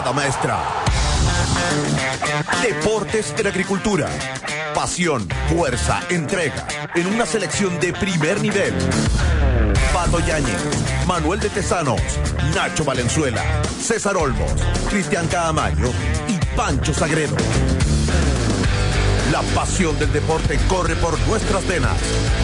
jugada maestra. Deportes en Agricultura. Pasión, fuerza, entrega en una selección de primer nivel. Pato Yáñez, Manuel de Tesanos, Nacho Valenzuela, César Olmos, Cristian Caamaño y Pancho Sagredo. La pasión del deporte corre por nuestras venas.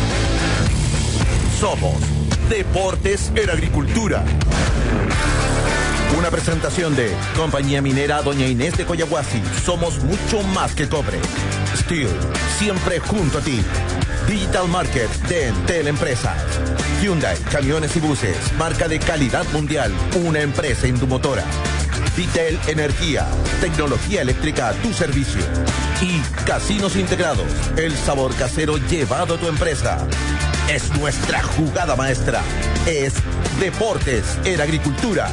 Somos Deportes en Agricultura. Una presentación de Compañía Minera Doña Inés de Coyahuasi. Somos mucho más que cobre. Steel, siempre junto a ti. Digital Market de Entel Empresas. Hyundai, camiones y buses, marca de calidad mundial, una empresa indumotora. Vitel Energía, tecnología eléctrica a tu servicio. Y Casinos Integrados, el sabor casero llevado a tu empresa. Es nuestra jugada maestra. Es Deportes en Agricultura.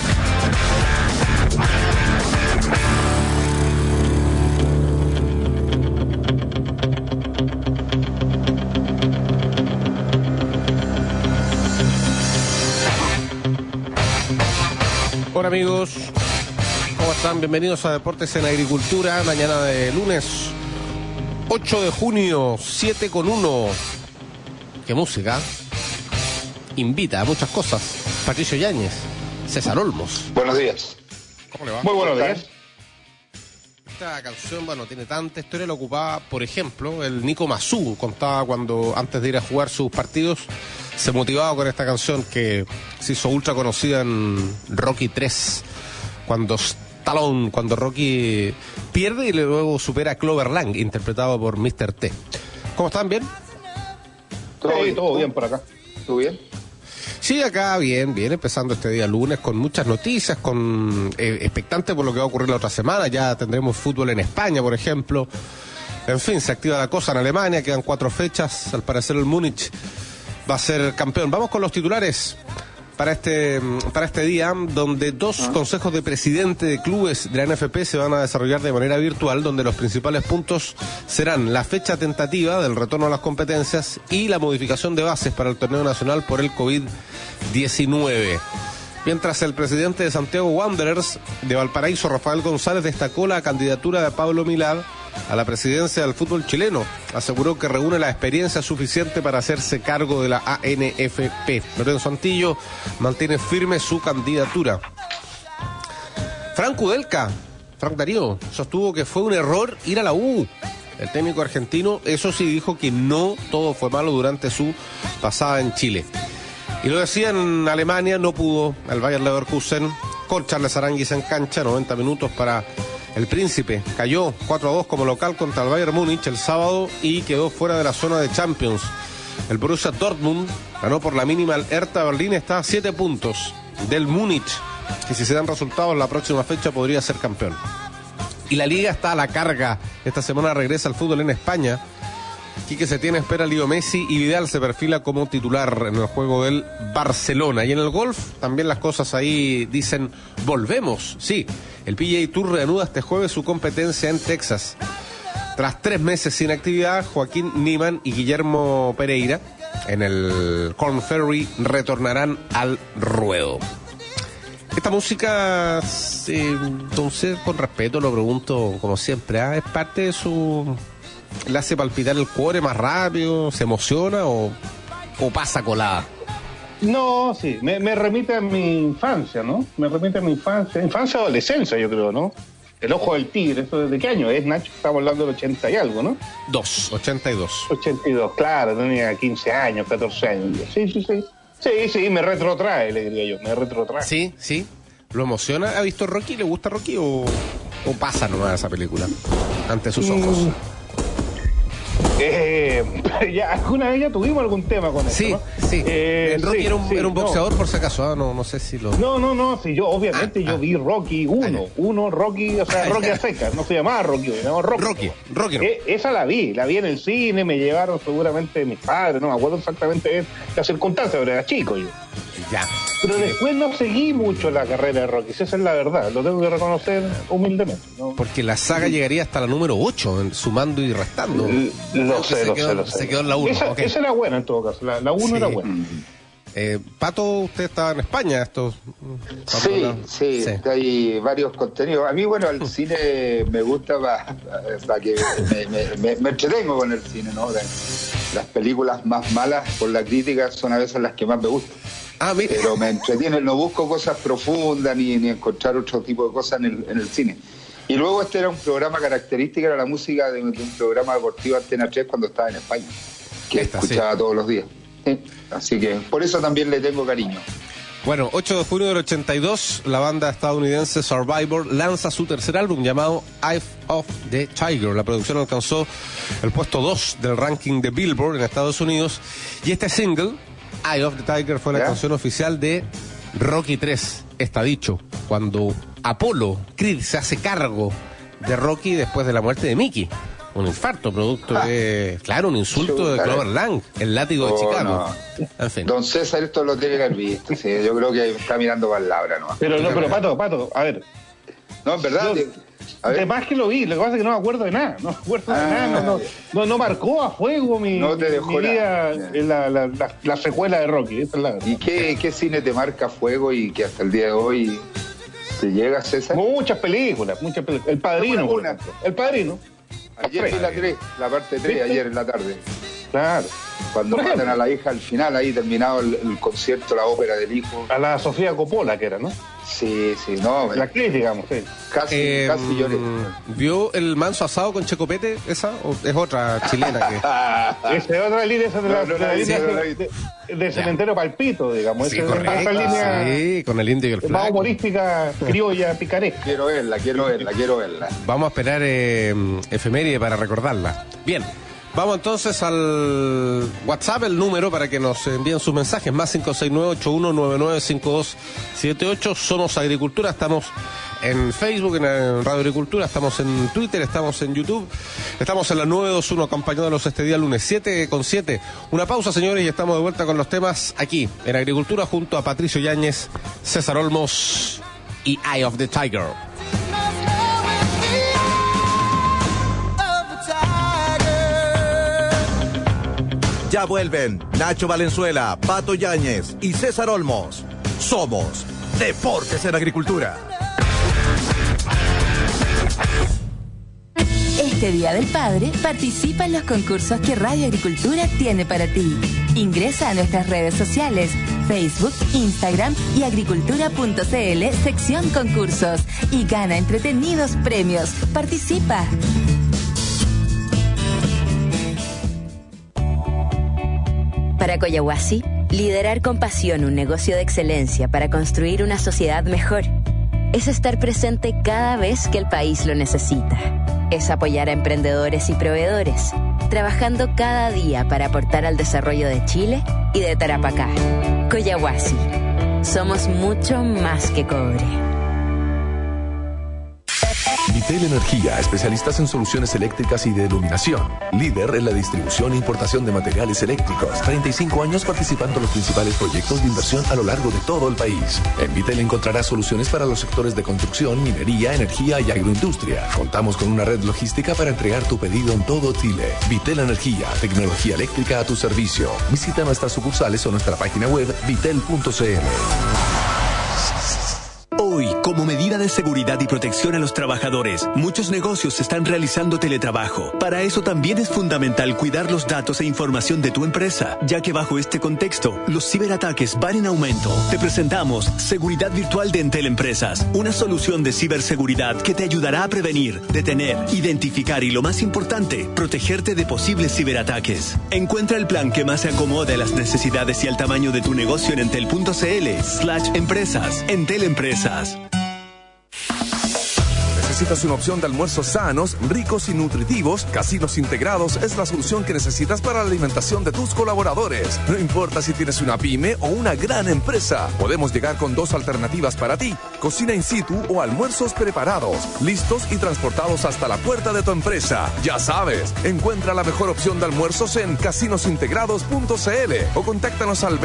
Hola amigos, ¿cómo están? Bienvenidos a Deportes en Agricultura, mañana de lunes 8 de junio, 7:01. ¿Qué música? Invita a muchas cosas. Patricio Yáñez, César Olmos. Buenos días. ¿Cómo le va? Muy buenos días. Esta canción, bueno, tiene tanta historia, la ocupaba, por ejemplo, el Nico Mazú, contaba cuando antes de ir a jugar sus partidos se motivaba con esta canción que se hizo ultra conocida en Rocky 3, cuando Rocky pierde y luego supera a Clover Lang, interpretado por Mr. T. ¿Cómo están? ¿Bien? Todo bien por acá. ¿Tú bien? Sí, acá bien, empezando este día lunes con muchas noticias, con expectante por lo que va a ocurrir la otra semana. Ya tendremos fútbol en España, por ejemplo. En fin, se activa la cosa en Alemania, quedan 4 fechas. Al parecer el Múnich va a ser campeón. Vamos con los titulares para este día, donde 2 consejos de presidente de clubes de la NFP se van a desarrollar de manera virtual, donde los principales puntos serán la fecha tentativa del retorno a las competencias y la modificación de bases para el torneo nacional por el COVID-19. Mientras el presidente de Santiago Wanderers de Valparaíso, Rafael González, destacó la candidatura de Pablo Milad a la presidencia del fútbol chileno. Aseguró que reúne la experiencia suficiente para hacerse cargo de la ANFP. Lorenzo Antillo mantiene firme su candidatura. Frank Darío, sostuvo que fue un error ir a la U. El técnico argentino, eso sí, dijo que no todo fue malo durante su pasada en Chile. Y lo decía en Alemania, no pudo el Bayer Leverkusen con Charles Aránguiz en cancha, 90 minutos para el Príncipe. Cayó 4-2 como local contra el Bayern Múnich el sábado y quedó fuera de la zona de Champions. El Borussia Dortmund ganó por la mínima al Hertha Berlín, está a 7 puntos del Múnich, que si se dan resultados la próxima fecha podría ser campeón. Y la Liga está a la carga. Esta semana regresa al fútbol en España. Quique Setién espera a Leo Messi y Vidal se perfila como titular en el juego del Barcelona. Y en el golf también las cosas ahí dicen volvemos. Sí, el PGA Tour reanuda este jueves su competencia en Texas. Tras 3 meses sin actividad, Joaquín Niemann y Guillermo Pereira en el Korn Ferry retornarán al ruedo. Esta música, entonces, con respeto lo pregunto como siempre, es parte de su... ¿Le hace palpitar el cuore más rápido? ¿Se emociona o pasa colada? No, sí, me remite a mi infancia, ¿no? Me remite a mi infancia, adolescencia, yo creo, ¿no? El ojo del tigre, ¿eso desde qué año es, Nacho? Estamos hablando del 80 y algo, ¿no? 82, claro, tenía 15 años, 14 años. Sí, me retrotrae, le diría yo, me retrotrae. Sí, ¿lo emociona? ¿Ha visto Rocky? ¿Le gusta Rocky o pasa nomás esa película ante sus ojos? Ya, alguna vez ya tuvimos algún tema con eso, ¿no? Sí. Rocky era un boxeador, por si acaso, no sé si lo... No, sí, yo obviamente yo vi Rocky 1, Rocky, o sea, Rocky a secas, no se llamaba Rocky, se llamaba Rocky. Rocky. Esa la vi en el cine, me llevaron seguramente mis padres, no me acuerdo exactamente la circunstancia, pero era chico yo. Ya. Pero después no seguí mucho la carrera de Rocky, esa es la verdad, lo tengo que reconocer humildemente, ¿no? Porque la saga llegaría hasta la número 8, sumando y restando. Lo sé. Se quedó en la 1. Esa era buena en todo caso, la 1 era buena. Pato, usted estaba en España. Sí, hay varios contenidos. A mí, bueno, el cine me gusta para que me entretengo con el cine, ¿no? Las películas más malas por la crítica son a veces las que más me gustan. Pero me entretienen, no busco cosas profundas ni encontrar otro tipo de cosas en el cine. Y luego este era un programa característico, era la música de un programa deportivo Antena 3 cuando estaba en España, que escuchaba todos los días. Así que por eso también le tengo cariño. Bueno, 8 de junio del 82, la banda estadounidense Survivor lanza su tercer álbum llamado Eye of the Tiger. La producción alcanzó el puesto 2 del ranking de Billboard en Estados Unidos. Y este single, Eye of the Tiger, fue la canción oficial de Rocky 3. Está dicho, cuando Apollo Creed se hace cargo de Rocky después de la muerte de Mickey. Un infarto producto de, un insulto de Clover Lang, el látigo de Chicago. No. En fin. Don César, esto lo tiene que haber visto. Sí, yo creo que está mirando palabras, ¿no? Pero Pato, a ver. No, en verdad. Además que lo vi, lo que pasa es que no me acuerdo de nada. No marcó a fuego mi vida en la secuela de Rocky. Esa es la verdad. ¿Y qué cine te marca a fuego y que hasta el día de hoy te llega, César? Muchas películas. El Padrino. El Padrino. Ayer vi la parte 3, ¿viste? ayer en la tarde. Claro. Cuando matan a la hija al final, ahí terminado el concierto, la ópera del hijo. A la Sofía Coppola, que era, ¿no? Sí, no. La actriz, digamos, sí. Casi lloré. ¿Vio el manso asado con Checopete? ¿Esa? ¿O es otra chilena que...? Esa es otra línea, de Cementerio Palpito, digamos. Sí, correcto. Esa línea, sí, con el indio y el flaco. Más humorística, criolla, picaresca. Quiero verla. Vamos a esperar efeméride para recordarla. Bien. Vamos entonces al WhatsApp, el número para que nos envíen sus mensajes, más 569-8199-5278. Somos Agricultura, estamos en Facebook, en Radio Agricultura, estamos en Twitter, estamos en YouTube, estamos en la 921 acompañándolos este día lunes 7:07. Una pausa, señores, y estamos de vuelta con los temas aquí, en Agricultura, junto a Patricio Yáñez, César Olmos y Eye of the Tiger. Ya vuelven Nacho Valenzuela, Pato Yáñez y César Olmos. Somos Deportes en Agricultura. Este Día del Padre, participa en los concursos que Radio Agricultura tiene para ti. Ingresa a nuestras redes sociales, Facebook, Instagram y agricultura.cl, sección concursos, y gana entretenidos premios. Participa. Para Coyahuasi, liderar con pasión un negocio de excelencia para construir una sociedad mejor es estar presente cada vez que el país lo necesita. Es apoyar a emprendedores y proveedores, trabajando cada día para aportar al desarrollo de Chile y de Tarapacá. Coyahuasi, somos mucho más que cobre. Vitel Energía, especialistas en soluciones eléctricas y de iluminación. Líder en la distribución e importación de materiales eléctricos. 35 años participando en los principales proyectos de inversión a lo largo de todo el país. En Vitel encontrarás soluciones para los sectores de construcción, minería, energía y agroindustria. Contamos con una red logística para entregar tu pedido en todo Chile. Vitel Energía, tecnología eléctrica a tu servicio. Visita nuestras sucursales o nuestra página web vitel.cl. Hoy, como medida de seguridad y protección a los trabajadores, muchos negocios están realizando teletrabajo. Para eso también es fundamental cuidar los datos e información de tu empresa, ya que bajo este contexto, los ciberataques van en aumento. Te presentamos Seguridad Virtual de Entel Empresas, una solución de ciberseguridad que te ayudará a prevenir, detener, identificar y, lo más importante, protegerte de posibles ciberataques. Encuentra el plan que más se acomode a las necesidades y al tamaño de tu negocio en entel.cl/empresas. Entel Empresas. ¿Necesitas una opción de almuerzos sanos, ricos y nutritivos? Casinos Integrados es la solución que necesitas para la alimentación de tus colaboradores. No importa si tienes una pyme o una gran empresa, podemos llegar con dos alternativas para ti: cocina in situ o almuerzos preparados, listos y transportados hasta la puerta de tu empresa. Ya sabes, encuentra la mejor opción de almuerzos en casinosintegrados.cl o contáctanos al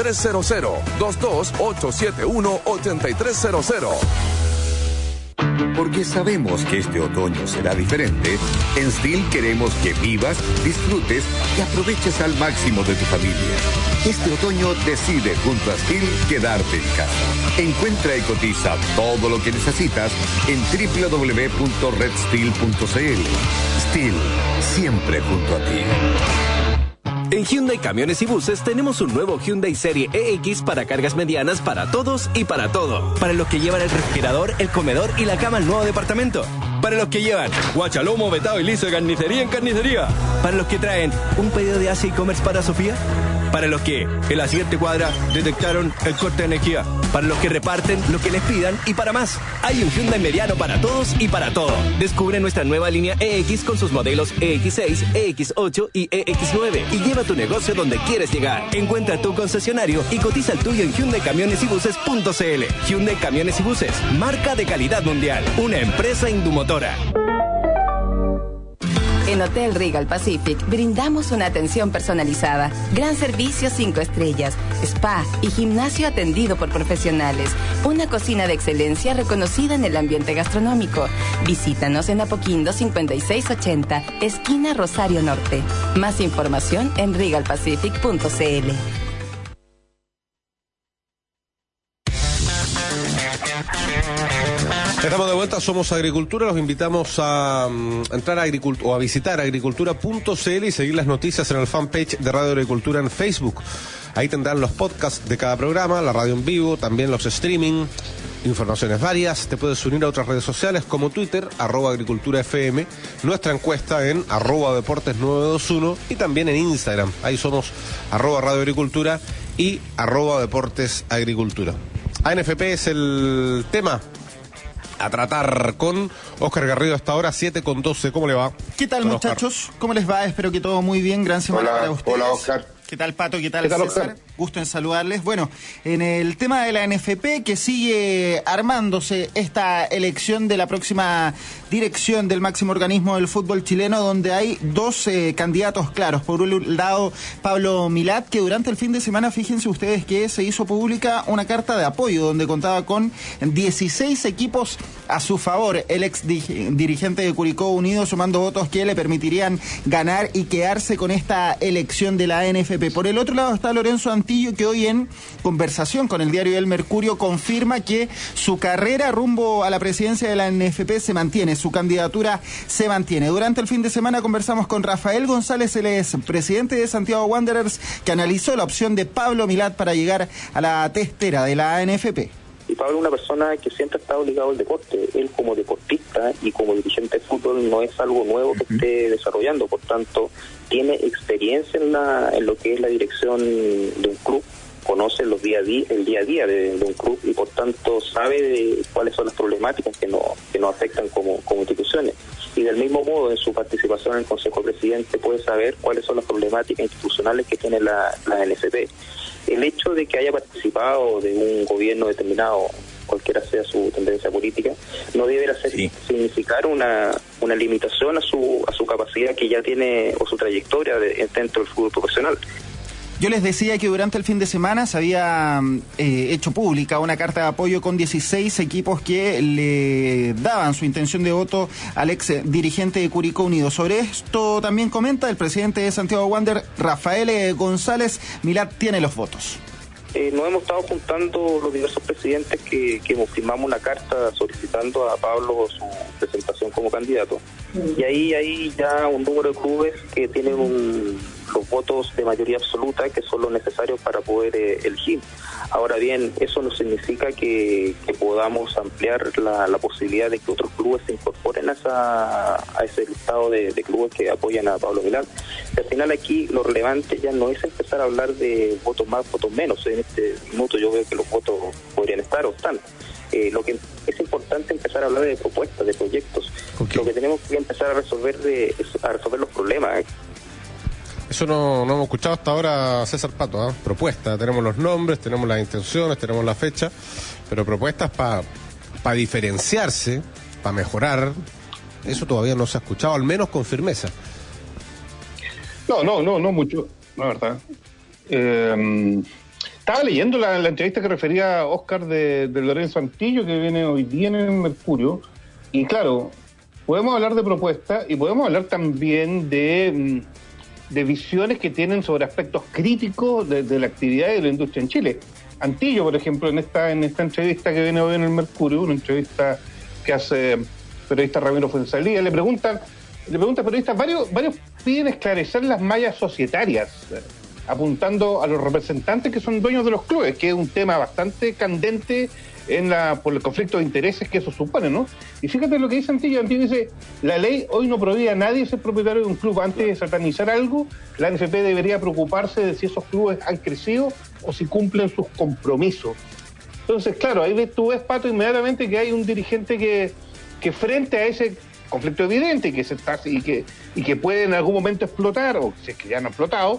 22-871-8300, 22-871-8300. Porque sabemos que este otoño será diferente, en STIHL queremos que vivas, disfrutes y aproveches al máximo de tu familia. Este otoño decide junto a STIHL quedarte en casa. Encuentra y cotiza todo lo que necesitas en www.redstihl.cl. STIHL, siempre junto a ti. En Hyundai Camiones y Buses tenemos un nuevo Hyundai Serie EX para cargas medianas para todos y para todo. Para los que llevan el refrigerador, el comedor y la cama al nuevo departamento. Para los que llevan guachalomo, vetado y liso de carnicería en carnicería. Para los que traen un pedido de Asia e-commerce para Sofía. Para los que en la siguiente cuadra detectaron el corte de energía. Para los que reparten lo que les pidan y para más. Hay un Hyundai mediano para todos y para todo. Descubre nuestra nueva línea EX con sus modelos EX6, EX8 y EX9 y lleva tu negocio donde quieres llegar. Encuentra tu concesionario y cotiza el tuyo en HyundaiCamionesYbuses.cl. Hyundai Camiones y Buses, marca de calidad mundial. Una empresa indumotora. En Hotel Regal Pacific brindamos una atención personalizada, gran servicio 5 estrellas, spa y gimnasio atendido por profesionales, una cocina de excelencia reconocida en el ambiente gastronómico. Visítanos en Apoquindo 5680, esquina Rosario Norte. Más información en regalpacific.cl. Estamos de vuelta, somos Agricultura, los invitamos a entrar a o a visitar agricultura.cl y seguir las noticias en el fanpage de Radio Agricultura en Facebook. Ahí tendrán los podcasts de cada programa, la radio en vivo, también los streaming, informaciones varias. Te puedes unir a otras redes sociales como Twitter, @agriculturafm, nuestra encuesta en @deportes921 y también en Instagram. Ahí somos @Radio Agricultura y @deportesagricultura. ANFP es el tema a tratar con Óscar Garrido hasta ahora, 7:12. ¿Cómo le va? ¿Qué tal, muchachos? ¿Cómo les va? Espero que todo muy bien. Gran semana para ustedes. Hola, Óscar. ¿Qué tal, Pato? ¿Qué tal, César? Óscar? Gusto en saludarles. Bueno, en el tema de la NFP, que sigue armándose esta elección de la próxima dirección del máximo organismo del fútbol chileno, donde hay dos candidatos claros. Por un lado, Pablo Milat, que durante el fin de semana, fíjense ustedes que se hizo pública una carta de apoyo, donde contaba con 16 equipos a su favor. El ex dirigente de Curicó Unido sumando votos que le permitirían ganar y quedarse con esta elección de la NFP. Por el otro lado está Lorenzo Antillo, que hoy en conversación con el diario El Mercurio confirma que su carrera rumbo a la presidencia de la NFP se mantiene, su candidatura se mantiene. Durante el fin de semana conversamos con Rafael González, él es presidente de Santiago Wanderers, que analizó la opción de Pablo Milat para llegar a la testera de la NFP. Y Pablo es una persona que siempre ha estado ligado al deporte. Él como deportista y como dirigente de fútbol no es algo nuevo que esté desarrollando, por tanto tiene experiencia en lo que es la dirección de un club, conoce el día a día de un club y por tanto sabe de cuáles son las problemáticas que nos afectan como instituciones. Y del mismo modo, en su participación en el Consejo Presidente puede saber cuáles son las problemáticas institucionales que tiene la NFP. El hecho de que haya participado de un gobierno determinado, cualquiera sea su tendencia política, no deberá significar una limitación a su capacidad que ya tiene o su trayectoria dentro del fútbol profesional. Yo les decía que durante el fin de semana se había hecho pública una carta de apoyo con 16 equipos que le daban su intención de voto al ex dirigente de Curicó Unido. Sobre esto también comenta el presidente de Santiago Wanderers, Rafael González. Milat tiene los votos. Nos hemos estado juntando los diversos presidentes que firmamos una carta solicitando a Pablo su presentación como candidato. Y ahí hay ya un número de clubes que tienen los votos de mayoría absoluta, que son los necesarios para poder elegir. Ahora bien, eso no significa que podamos ampliar la posibilidad de que otros clubes se incorporen a ese listado de clubes que apoyan a Pablo Milat. Al final aquí lo relevante ya no es empezar a hablar de votos más, votos menos. En este minuto yo veo que los votos podrían estar o están. Lo que es importante empezar a hablar de propuestas, de proyectos. Okay. Lo que tenemos que empezar a resolver es a resolver los problemas. Eso no hemos escuchado hasta ahora, César Pato, ¿eh? Propuestas, tenemos los nombres, tenemos las intenciones, tenemos la fecha, pero propuestas para diferenciarse, para mejorar, eso todavía no se ha escuchado, al menos con firmeza. No mucho, la verdad. Estaba leyendo la entrevista que refería a Óscar de Lorenzo Antillo, que viene hoy día en el Mercurio, Y claro, podemos hablar de propuestas y podemos hablar también de visiones que tienen sobre aspectos críticos de la actividad y de la industria en Chile. Antillo, por ejemplo, en esta entrevista que viene hoy en el Mercurio, una entrevista que hace el periodista Ramiro Fuenzalía, le preguntan periodistas, varios piden esclarecer las mallas societarias, apuntando a los representantes que son dueños de los clubes, que es un tema bastante candente por el conflicto de intereses que eso supone, ¿no? Y fíjate lo que dice Antillo. Antillo dice: la ley hoy no prohíbe a nadie ser propietario de un club. Antes de satanizar algo, la NFP debería preocuparse de si esos clubes han crecido o si cumplen sus compromisos. Entonces, claro, ahí tú ves, Pato, inmediatamente que hay un dirigente que frente a ese conflicto evidente y que puede en algún momento explotar, o si es que ya no ha explotado,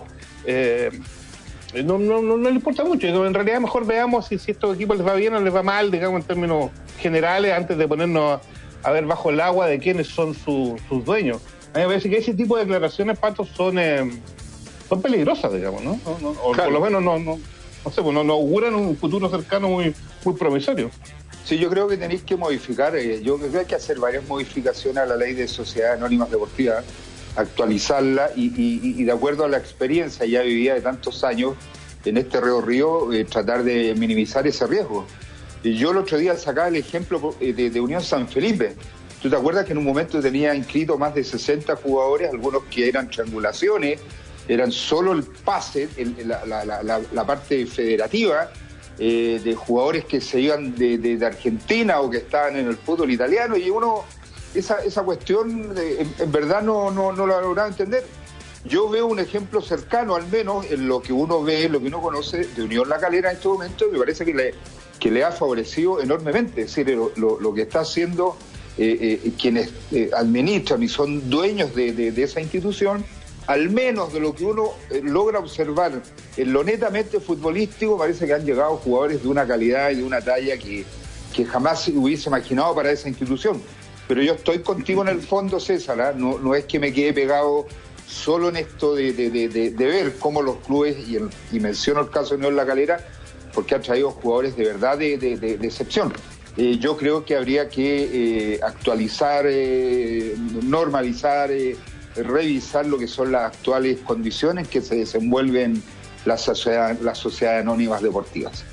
no le importa mucho. En realidad mejor veamos si estos equipos les va bien o les va mal, digamos, en términos generales, antes de ponernos a ver bajo el agua de quiénes son sus dueños. A mí me parece que ese tipo de declaraciones, Pato, son peligrosas, digamos, ¿no? O claro, por lo menos no auguran un futuro cercano muy promisorio. Sí, yo creo que tenéis que modificar, yo creo que hay que hacer varias modificaciones a la ley de sociedades anónimas deportivas, actualizarla y de acuerdo a la experiencia ya vivida de tantos años en este Río, tratar de minimizar ese riesgo. Y yo el otro día sacaba el ejemplo de Unión San Felipe. ¿Tú te acuerdas que en un momento tenía inscrito más de 60 jugadores, algunos que eran triangulaciones, eran solo el pase, la parte federativa, de jugadores que se iban de Argentina o que estaban en el fútbol italiano, y uno esa cuestión en verdad no la lograba entender. Yo veo un ejemplo cercano, al menos en lo que uno ve, lo que uno conoce de Unión La Calera en este momento, y me parece que le ha favorecido enormemente. Es decir, lo que está haciendo quienes administran y son dueños de esa institución, al menos de lo que uno logra observar en lo netamente futbolístico, parece que han llegado jugadores de una calidad y de una talla que jamás hubiese imaginado para esa institución. Pero yo estoy contigo en el fondo, César, ¿eh? No es que me quede pegado solo en esto de ver cómo los clubes, y menciono el caso de Unión La Calera, porque ha traído jugadores de verdad de excepción. Yo creo que habría que actualizar, normalizar, revisar lo que son las actuales condiciones que se desenvuelven las sociedades anónimas deportivas.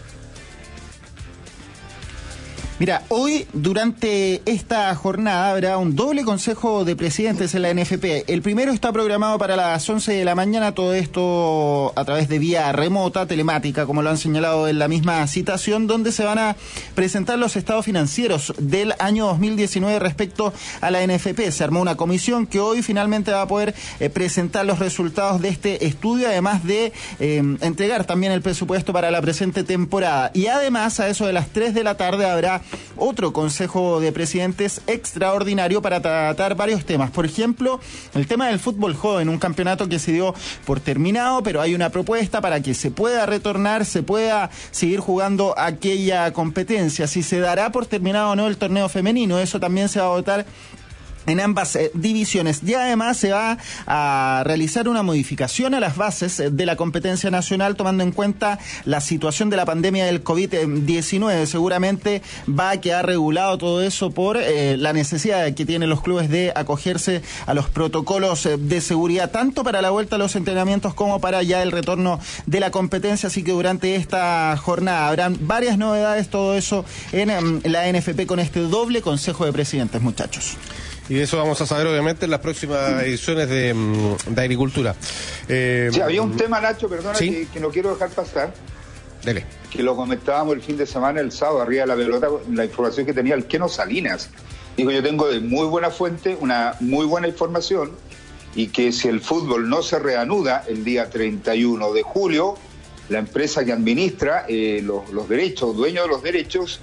Mira, hoy durante esta jornada habrá un doble consejo de presidentes en la NFP. El primero está programado para las 11 de la mañana, todo esto a través de vía remota, telemática, como lo han señalado en la misma citación, donde se van a presentar los estados financieros del año 2019 respecto a la NFP. Se armó una comisión que hoy finalmente va a poder presentar los resultados de este estudio, además de entregar también el presupuesto para la presente temporada. Y además, a eso de las 3 de la tarde habrá otro consejo de presidentes extraordinario para tratar varios temas. Por ejemplo, el tema del fútbol joven, un campeonato que se dio por terminado, pero hay una propuesta para que se pueda retornar, se pueda seguir jugando aquella competencia. Si se dará por terminado o no el torneo femenino, eso también se va a votar en ambas divisiones. Y además se va a realizar una modificación a las bases de la competencia nacional, tomando en cuenta la situación de la pandemia del COVID-19. Seguramente va a quedar regulado todo eso por la necesidad que tienen los clubes de acogerse a los protocolos de seguridad, tanto para la vuelta a los entrenamientos como para ya el retorno de la competencia. Así que durante esta jornada habrán varias novedades, todo eso en la NFP con este doble consejo de presidentes, muchachos. Y de eso vamos a saber, obviamente, en las próximas ediciones de Agricultura. Sí, había un tema, Nacho, perdona, ¿sí? que no quiero dejar pasar. Dele. Que lo comentábamos el fin de semana, el sábado, arriba de la pelota, la información que tenía el Keno Salinas. Digo, yo tengo de muy buena fuente una muy buena información, y que si el fútbol no se reanuda el día 31 de julio, la empresa que administra los derechos, dueño de los derechos,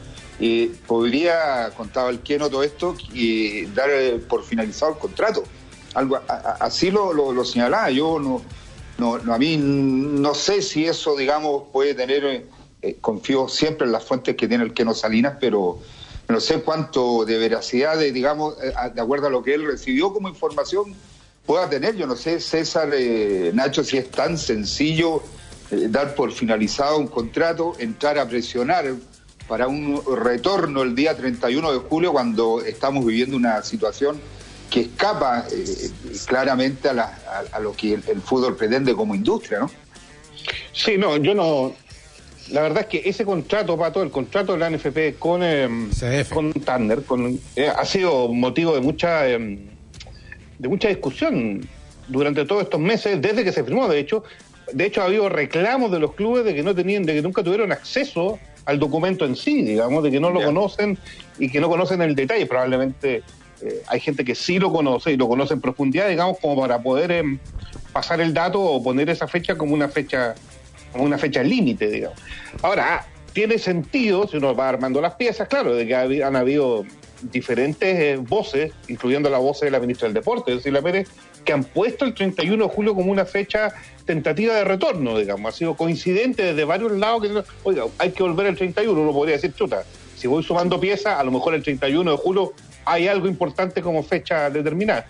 podría, contaba el Keno todo esto, dar por finalizado el contrato. Algo así lo señalaba. Yo a mí no sé si eso, digamos, puede tener, confío siempre en las fuentes que tiene el Keno Salinas, pero no sé cuánto de veracidad, digamos, de acuerdo a lo que él recibió como información, pueda tener. Yo no sé, César, Nacho, si es tan sencillo dar por finalizado un contrato, entrar a presionar para un retorno el día 31 de julio cuando estamos viviendo una situación que escapa claramente a lo que el fútbol pretende como industria, ¿no? Sí, yo no... La verdad es que ese contrato, Pato, el contrato de la NFP con Tanner, ha sido motivo de mucha discusión durante todos estos meses, desde que se firmó, de hecho ha habido reclamos de los clubes de que nunca tuvieron acceso al documento en sí, digamos, de que no lo conocen y que no conocen el detalle. Probablemente hay gente que sí lo conoce y lo conoce en profundidad, digamos, como para poder pasar el dato o poner esa fecha como una fecha límite, digamos. Ahora, tiene sentido, si uno va armando las piezas, claro, de que han habido diferentes voces, incluyendo la voz de la ministra del Deporte, Cecilia Pérez, que han puesto el 31 de julio como una fecha tentativa de retorno, digamos. Ha sido coincidente desde varios lados que, oiga, hay que volver el 31, uno podría decir, chuta, si voy sumando piezas, a lo mejor el 31 de julio hay algo importante como fecha determinada.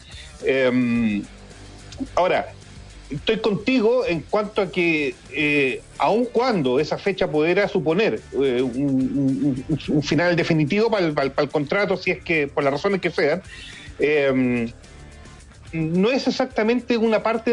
Ahora, estoy contigo en cuanto a que aun cuando esa fecha pudiera suponer un final definitivo para el contrato, si es que por las razones que sean, no es exactamente una parte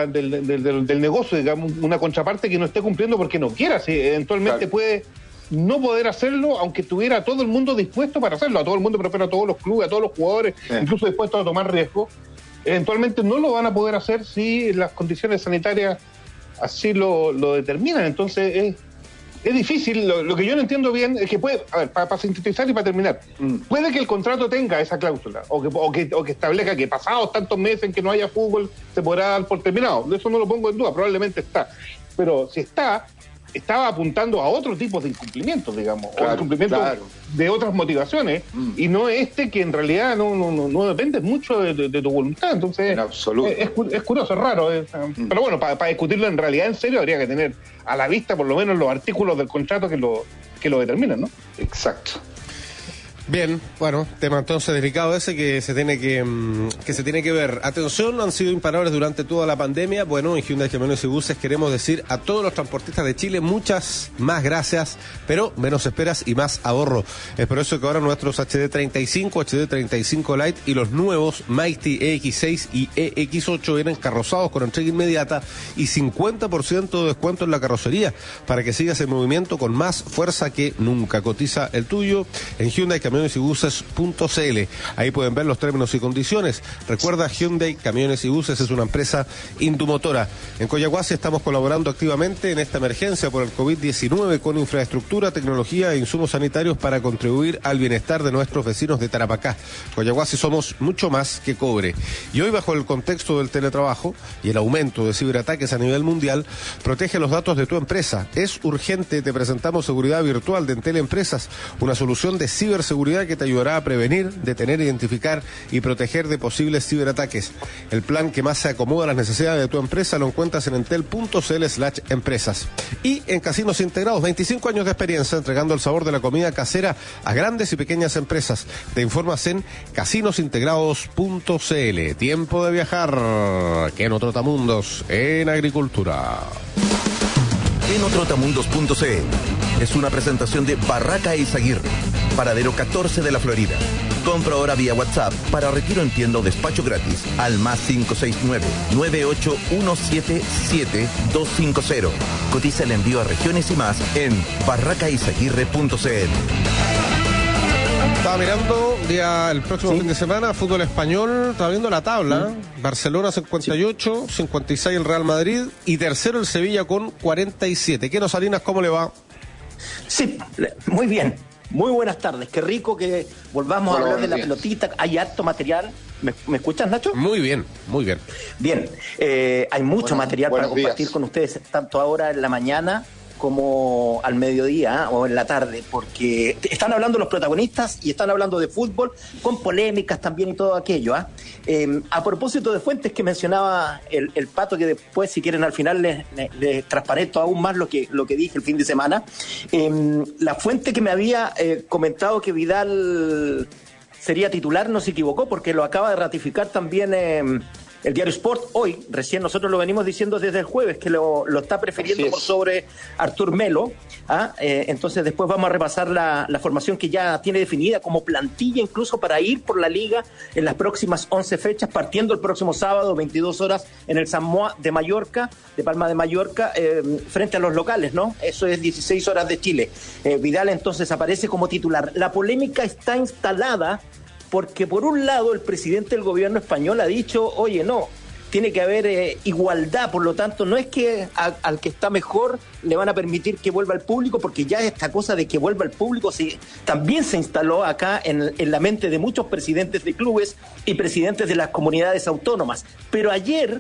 del negocio, digamos, una contraparte que no esté cumpliendo porque no quiera. Si eventualmente puede no poder hacerlo, aunque tuviera a todo el mundo dispuesto para hacerlo, a todo el mundo, pero a todos los clubes, a todos los jugadores, incluso dispuestos a tomar riesgo. Eventualmente no lo van a poder hacer si las condiciones sanitarias así lo determinan. Entonces es difícil. Lo que yo no entiendo bien es que puede, a ver, para sintetizar y para terminar, puede que el contrato tenga esa cláusula o que establezca que pasados tantos meses en que no haya fútbol se podrá dar por terminado. De eso no lo pongo en duda, probablemente está. Pero si estaba apuntando a otro tipo de incumplimientos, digamos, o incumplimientos de otras motivaciones, y no que en realidad no depende mucho de tu voluntad. Entonces, en absoluto. Es curioso, es raro. Pero bueno, para discutirlo en realidad en serio habría que tener a la vista por lo menos los artículos del contrato que lo determinan, ¿no? Exacto. Bien, bueno, tema entonces delicado ese que se tiene que ver. Atención, han sido imparables durante toda la pandemia. Bueno, en Hyundai Camiones y Buses queremos decir a todos los transportistas de Chile muchas más gracias, pero menos esperas y más ahorro. Es por eso que ahora nuestros HD35, HD35 Lite y los nuevos Mighty EX6 y EX8 vienen carrozados con entrega inmediata y 50% de descuento en la carrocería para que sigas en movimiento con más fuerza que nunca. Cotiza el tuyo en Hyundai Camiones y Buses.cl. Ahí pueden ver los términos y condiciones. Recuerda, Hyundai Camiones y Buses es una empresa indumotora. En Coyahuasi estamos colaborando activamente en esta emergencia por el COVID-19 con infraestructura, tecnología e insumos sanitarios para contribuir al bienestar de nuestros vecinos de Tarapacá. Coyahuasi somos mucho más que cobre. Y hoy, bajo el contexto del teletrabajo y el aumento de ciberataques a nivel mundial, protege los datos de tu empresa. Es urgente, te presentamos seguridad virtual de Entel Empresas, una solución de ciberseguridad que te ayudará a prevenir, detener, identificar y proteger de posibles ciberataques. El plan que más se acomoda a las necesidades de tu empresa lo encuentras en entel.cl/empresas. Y en Casinos Integrados, 25 años de experiencia entregando el sabor de la comida casera a grandes y pequeñas empresas. Te informas en casinosintegrados.cl. Tiempo de viajar. Keno Trotamundos en agricultura. Kenotrotamundos.cl es una presentación de Barraca Eizaguirre, paradero 14 de la Florida. Compra ahora vía WhatsApp para retiro en tienda o despacho gratis al más 569-98177-250. Cotiza el envío a regiones y más en barracaizaguirre.cl. Estaba mirando el próximo fin de semana, fútbol español, estaba viendo la tabla. Barcelona 58, 56 el Real Madrid y tercero el Sevilla con 47. Keno Salinas, ¿cómo le va? Sí, muy bien. Muy buenas tardes. Qué rico que volvamos a hablar de la pelotita. Hay harto material. ¿Me escuchas, Nacho? Muy bien, muy bien. Bien, hay mucho material para compartir con ustedes, tanto ahora en la mañana como al mediodía o en la tarde, porque están hablando los protagonistas y están hablando de fútbol con polémicas también y todo aquello. A propósito de fuentes que mencionaba el Pato, que después, si quieren, al final les transparento aún más lo que dije el fin de semana. La fuente que me había comentado que Vidal sería titular no se equivocó, porque lo acaba de ratificar también El diario Sport hoy, recién nosotros lo venimos diciendo desde el jueves, que lo está prefiriendo por sobre Artur Melo. Entonces después vamos a repasar la formación que ya tiene definida como plantilla incluso para ir por la liga en las próximas 11 fechas, partiendo el próximo sábado, 22 horas, en el San Moa de Mallorca, de Palma de Mallorca, frente a los locales, ¿no? Eso es 16 horas de Chile. Vidal entonces aparece como titular. La polémica está instalada porque por un lado el presidente del gobierno español ha dicho, oye, no, tiene que haber igualdad, por lo tanto no es que al que está mejor le van a permitir que vuelva al público, porque ya esta cosa de que vuelva al público también se instaló acá en la mente de muchos presidentes de clubes y presidentes de las comunidades autónomas. Pero ayer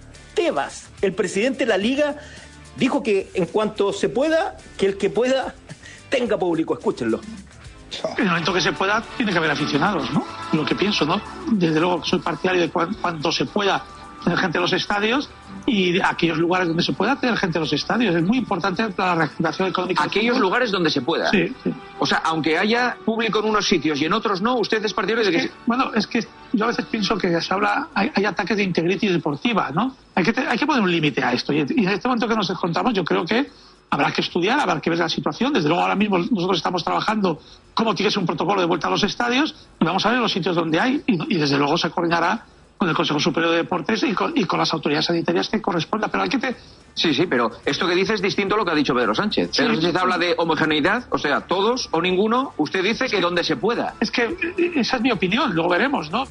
Tebas, el presidente de la Liga, dijo que en cuanto se pueda, que el que pueda tenga público. Escúchenlo. En el momento que se pueda, tiene que haber aficionados, ¿no? Lo que pienso, ¿no? Desde luego soy partidario de cuando se pueda tener gente en los estadios y de aquellos lugares donde se pueda tener gente en los estadios. Es muy importante para la reactivación económica. Aquellos lugares donde se pueda. Sí. O sea, aunque haya público en unos sitios y en otros no, usted es partidario de que... Bueno, es que yo a veces pienso que se habla, hay ataques de integridad deportiva, ¿no? Hay que poner un límite a esto. Y en este momento que nos encontramos, yo creo que habrá que estudiar, habrá que ver la situación. Desde luego ahora mismo nosotros estamos trabajando cómo tiene que ser un protocolo de vuelta a los estadios y vamos a ver los sitios donde hay y desde luego se coordinará con el Consejo Superior de Deportes y con las autoridades sanitarias que corresponda. Pero hay que Sí, pero esto que dice es distinto a lo que ha dicho Pedro Sánchez. Sí. Pedro Sánchez habla de homogeneidad, o sea, todos o ninguno. Usted dice que donde se pueda. Es que esa es mi opinión, luego veremos, ¿no?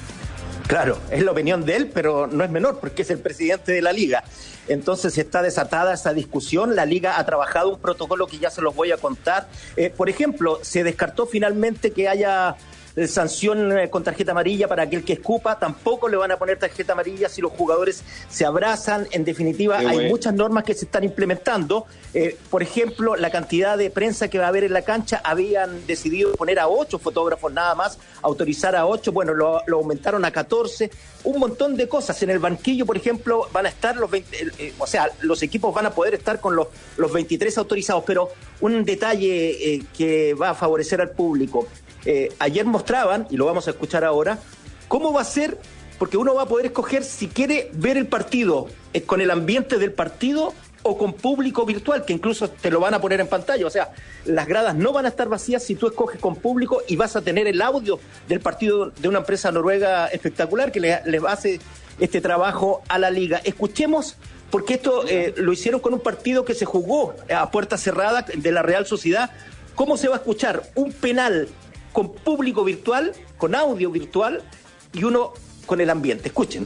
Claro, es la opinión de él, pero no es menor porque es el presidente de la Liga. Entonces está desatada esa discusión. La Liga ha trabajado un protocolo que ya se los voy a contar. Por ejemplo, se descartó finalmente que haya sanción con tarjeta amarilla para aquel que escupa. Tampoco le van a poner tarjeta amarilla si los jugadores se abrazan. En definitiva, hay muchas normas que se están implementando. Por ejemplo, la cantidad de prensa que va a haber en la cancha, habían decidido poner a 8 fotógrafos nada más, autorizar a 8, bueno, lo aumentaron a 14. Un montón de cosas. En el banquillo, por ejemplo, van a estar los 20, los equipos van a poder estar con los 23 autorizados, pero un detalle que va a favorecer al público. Ayer mostraban, y lo vamos a escuchar ahora, cómo va a ser, porque uno va a poder escoger si quiere ver el partido con el ambiente del partido o con público virtual, que incluso te lo van a poner en pantalla. O sea, las gradas no van a estar vacías si tú escoges con público y vas a tener el audio del partido de una empresa noruega espectacular que le hace este trabajo a la Liga. Escuchemos, porque esto lo hicieron con un partido que se jugó a puerta cerrada de la Real Sociedad. ¿Cómo se va a escuchar un penal con público virtual, con audio virtual y uno con el ambiente? Escuchen.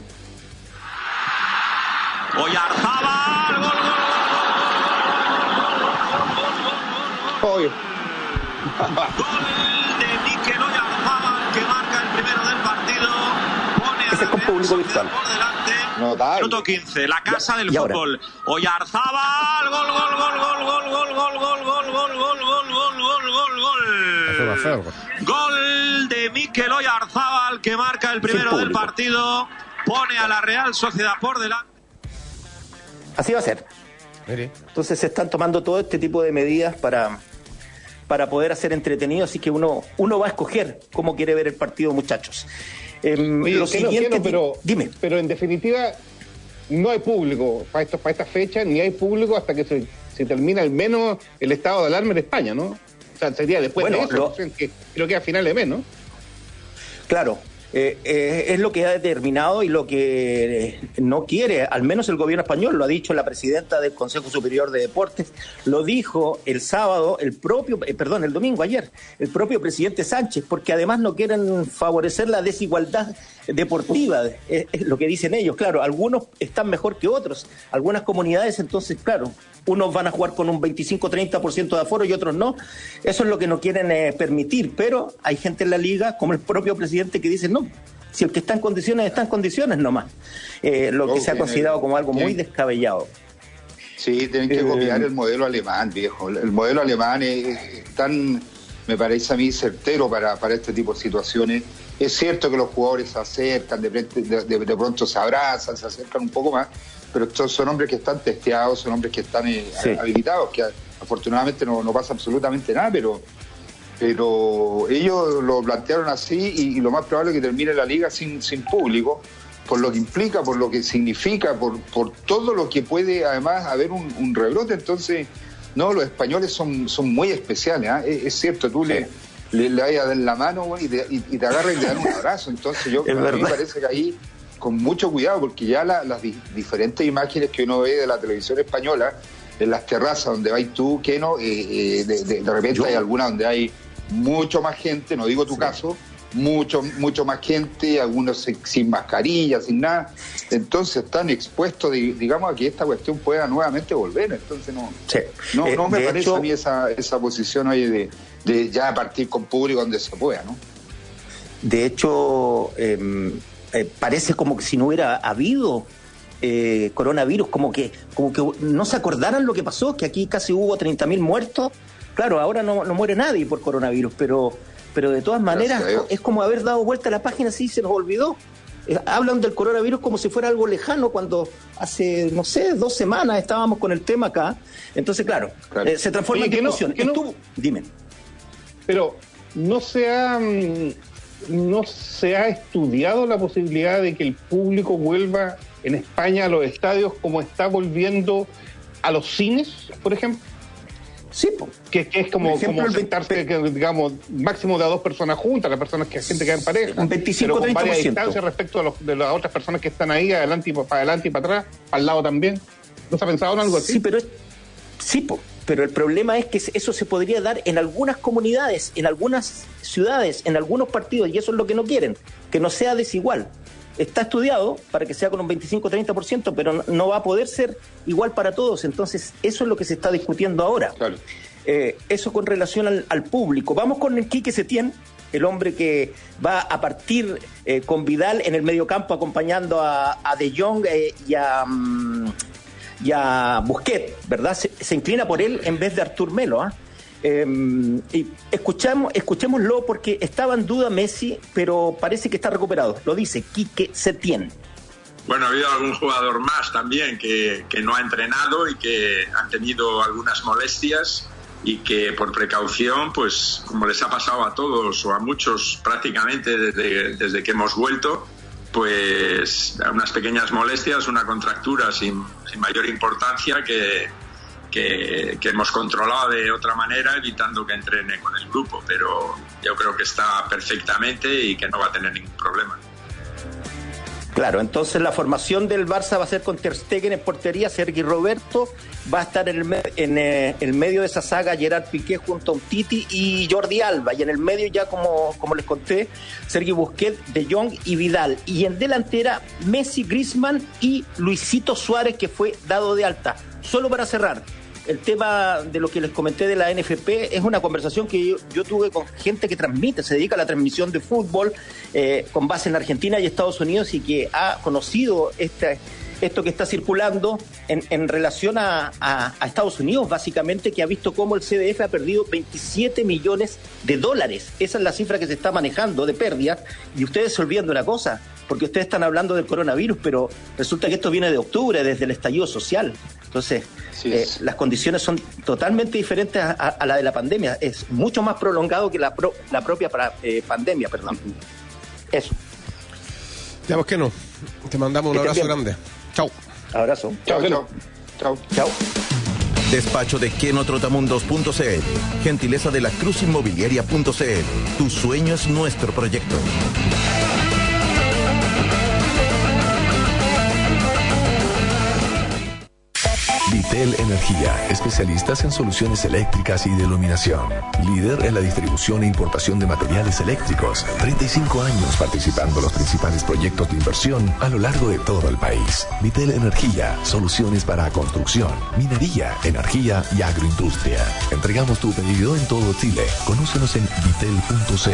Oyarzábal, gol. Gol de Mikel Oyarzábal, que marca el primero del partido. Pone Ese es con público virtual. Por delante. Minuto 15, la casa del fútbol. Oyarzábal, gol. Gol de Mikel Oyarzábal, que marca el primero del partido, pone a la Real Sociedad por delante. Así va a ser. Entonces se están tomando todo este tipo de medidas para poder hacer entretenido, así que uno va a escoger cómo quiere ver el partido, muchachos. Lo siguiente, dime. Pero en definitiva no hay público para esta fecha, ni hay público hasta que se termina al menos el estado de alarma en España, ¿no? O sea, sería después de eso, que creo que a final de mes, ¿no? Claro, es lo que ha determinado y lo que no quiere, al menos el gobierno español, lo ha dicho la presidenta del Consejo Superior de Deportes, lo dijo el sábado, el domingo, ayer, el propio presidente Sánchez, porque además no quieren favorecer la desigualdad deportiva, es lo que dicen ellos. Claro, algunos están mejor que otros, algunas comunidades, entonces, claro, unos van a jugar con un 25-30% de aforo y otros no. Eso es lo que no quieren permitir, pero hay gente en la liga, como el propio presidente, que dice no, si el que está en condiciones nomás. Lo que se ha considerado como algo muy descabellado. Sí, tienen que copiar el modelo alemán, viejo. El modelo alemán es tan, me parece a mí, certero para este tipo de situaciones. Es cierto que los jugadores se acercan, de pronto se abrazan, se acercan un poco más, pero estos son hombres que están testeados, son hombres que están habilitados, que afortunadamente no pasa absolutamente nada, pero ellos lo plantearon así y lo más probable es que termine la liga sin público, por lo que implica, por lo que significa, por todo lo que puede además haber un rebrote. Entonces, no, los españoles son muy especiales, ¿eh? Es cierto, tú le vayas a dar la mano y te agarras y te dan un abrazo. Entonces a mí me parece que ahí, con mucho cuidado, porque ya las diferentes imágenes que uno ve de la televisión española, en las terrazas donde vais tú, que no, de repente hay algunas donde hay mucho más gente, no digo tu caso, mucho más gente, algunos sin mascarilla, sin nada. Entonces están expuestos, digamos, a que esta cuestión pueda nuevamente volver. Entonces no me parece a mí esa posición hoy de ya partir con público donde se pueda, ¿no? De hecho, parece como que si no hubiera habido coronavirus, como que no se acordaran lo que pasó, que aquí casi hubo 30.000 muertos. Claro, ahora no muere nadie por coronavirus, pero de todas maneras es como haber dado vuelta a la página, así se nos olvidó. Hablan del coronavirus como si fuera algo lejano, cuando hace, 2 semanas estábamos con el tema acá. Entonces, claro. Se transforma en discusión. Dime. Pero no se ha estudiado la posibilidad de que el público vuelva en España a los estadios como está volviendo a los cines, por ejemplo. Sí, que es como sentarse, digamos, máximo de a 2 personas juntas, las personas que gente queda en pareja, un 25-30%, pero con varias distancias respecto de las otras personas que están ahí adelante y para adelante y para atrás, al lado también. ¿No se ha pensado en algo así? Pero el problema es que eso se podría dar en algunas comunidades, en algunas ciudades, en algunos partidos, y eso es lo que no quieren, que no sea desigual. Está estudiado para que sea con un 25-30%, pero no va a poder ser igual para todos. Entonces, eso es lo que se está discutiendo ahora. Claro. Eso con relación al público. Vamos con el Quique Setién, el hombre que va a partir con Vidal en el mediocampo, acompañando a De Jong y a Busquets, ¿verdad? Se inclina por él en vez de Artur Melo, ¿ah? Y escuchémoslo, porque estaba en duda Messi, pero parece que está recuperado. Lo dice Quique Setién. Bueno, ha habido algún jugador más también que no ha entrenado y que han tenido algunas molestias y que por precaución, pues como les ha pasado a todos o a muchos prácticamente desde que hemos vuelto, pues unas pequeñas molestias, una contractura sin mayor importancia que hemos controlado de otra manera, evitando que entrene con el grupo, pero yo creo que está perfectamente y que no va a tener ningún problema. Claro, entonces la formación del Barça va a ser con Ter Stegen en portería, Sergi Roberto, va a estar en el medio de esa saga Gerard Piqué junto a Umtiti y Jordi Alba, y en el medio ya como les conté, Sergi Busquets, De Jong y Vidal, y en delantera Messi, Griezmann y Luisito Suárez, que fue dado de alta. Solo para cerrar, el tema de lo que les comenté de la NFP es una conversación que yo tuve con gente que se dedica a la transmisión de fútbol con base en Argentina y Estados Unidos, y que ha conocido esto que está circulando en relación a Estados Unidos, básicamente, que ha visto cómo el CDF ha perdido $27 millones. Esa es la cifra que se está manejando de pérdidas, y ustedes se olvidan de una cosa, porque ustedes están hablando del coronavirus, pero resulta que esto viene de octubre, desde el estallido social. Entonces, las condiciones son totalmente diferentes a la de la pandemia. Es mucho más prolongado que la propia pandemia, perdón. Eso. Ya, pues que no. Te mandamos un abrazo grande. Chau. Abrazo. Chau. Despacho de Kenotrotamundos.cl. Gentileza de la Cruzinmobiliaria.cl. Tu sueño es nuestro proyecto. Vitel Energía, especialistas en soluciones eléctricas y de iluminación. Líder en la distribución e importación de materiales eléctricos. 35 años participando en los principales proyectos de inversión a lo largo de todo el país. Vitel Energía, soluciones para construcción, minería, energía y agroindustria. Entregamos tu pedido en todo Chile. Conócenos en vitel.cl.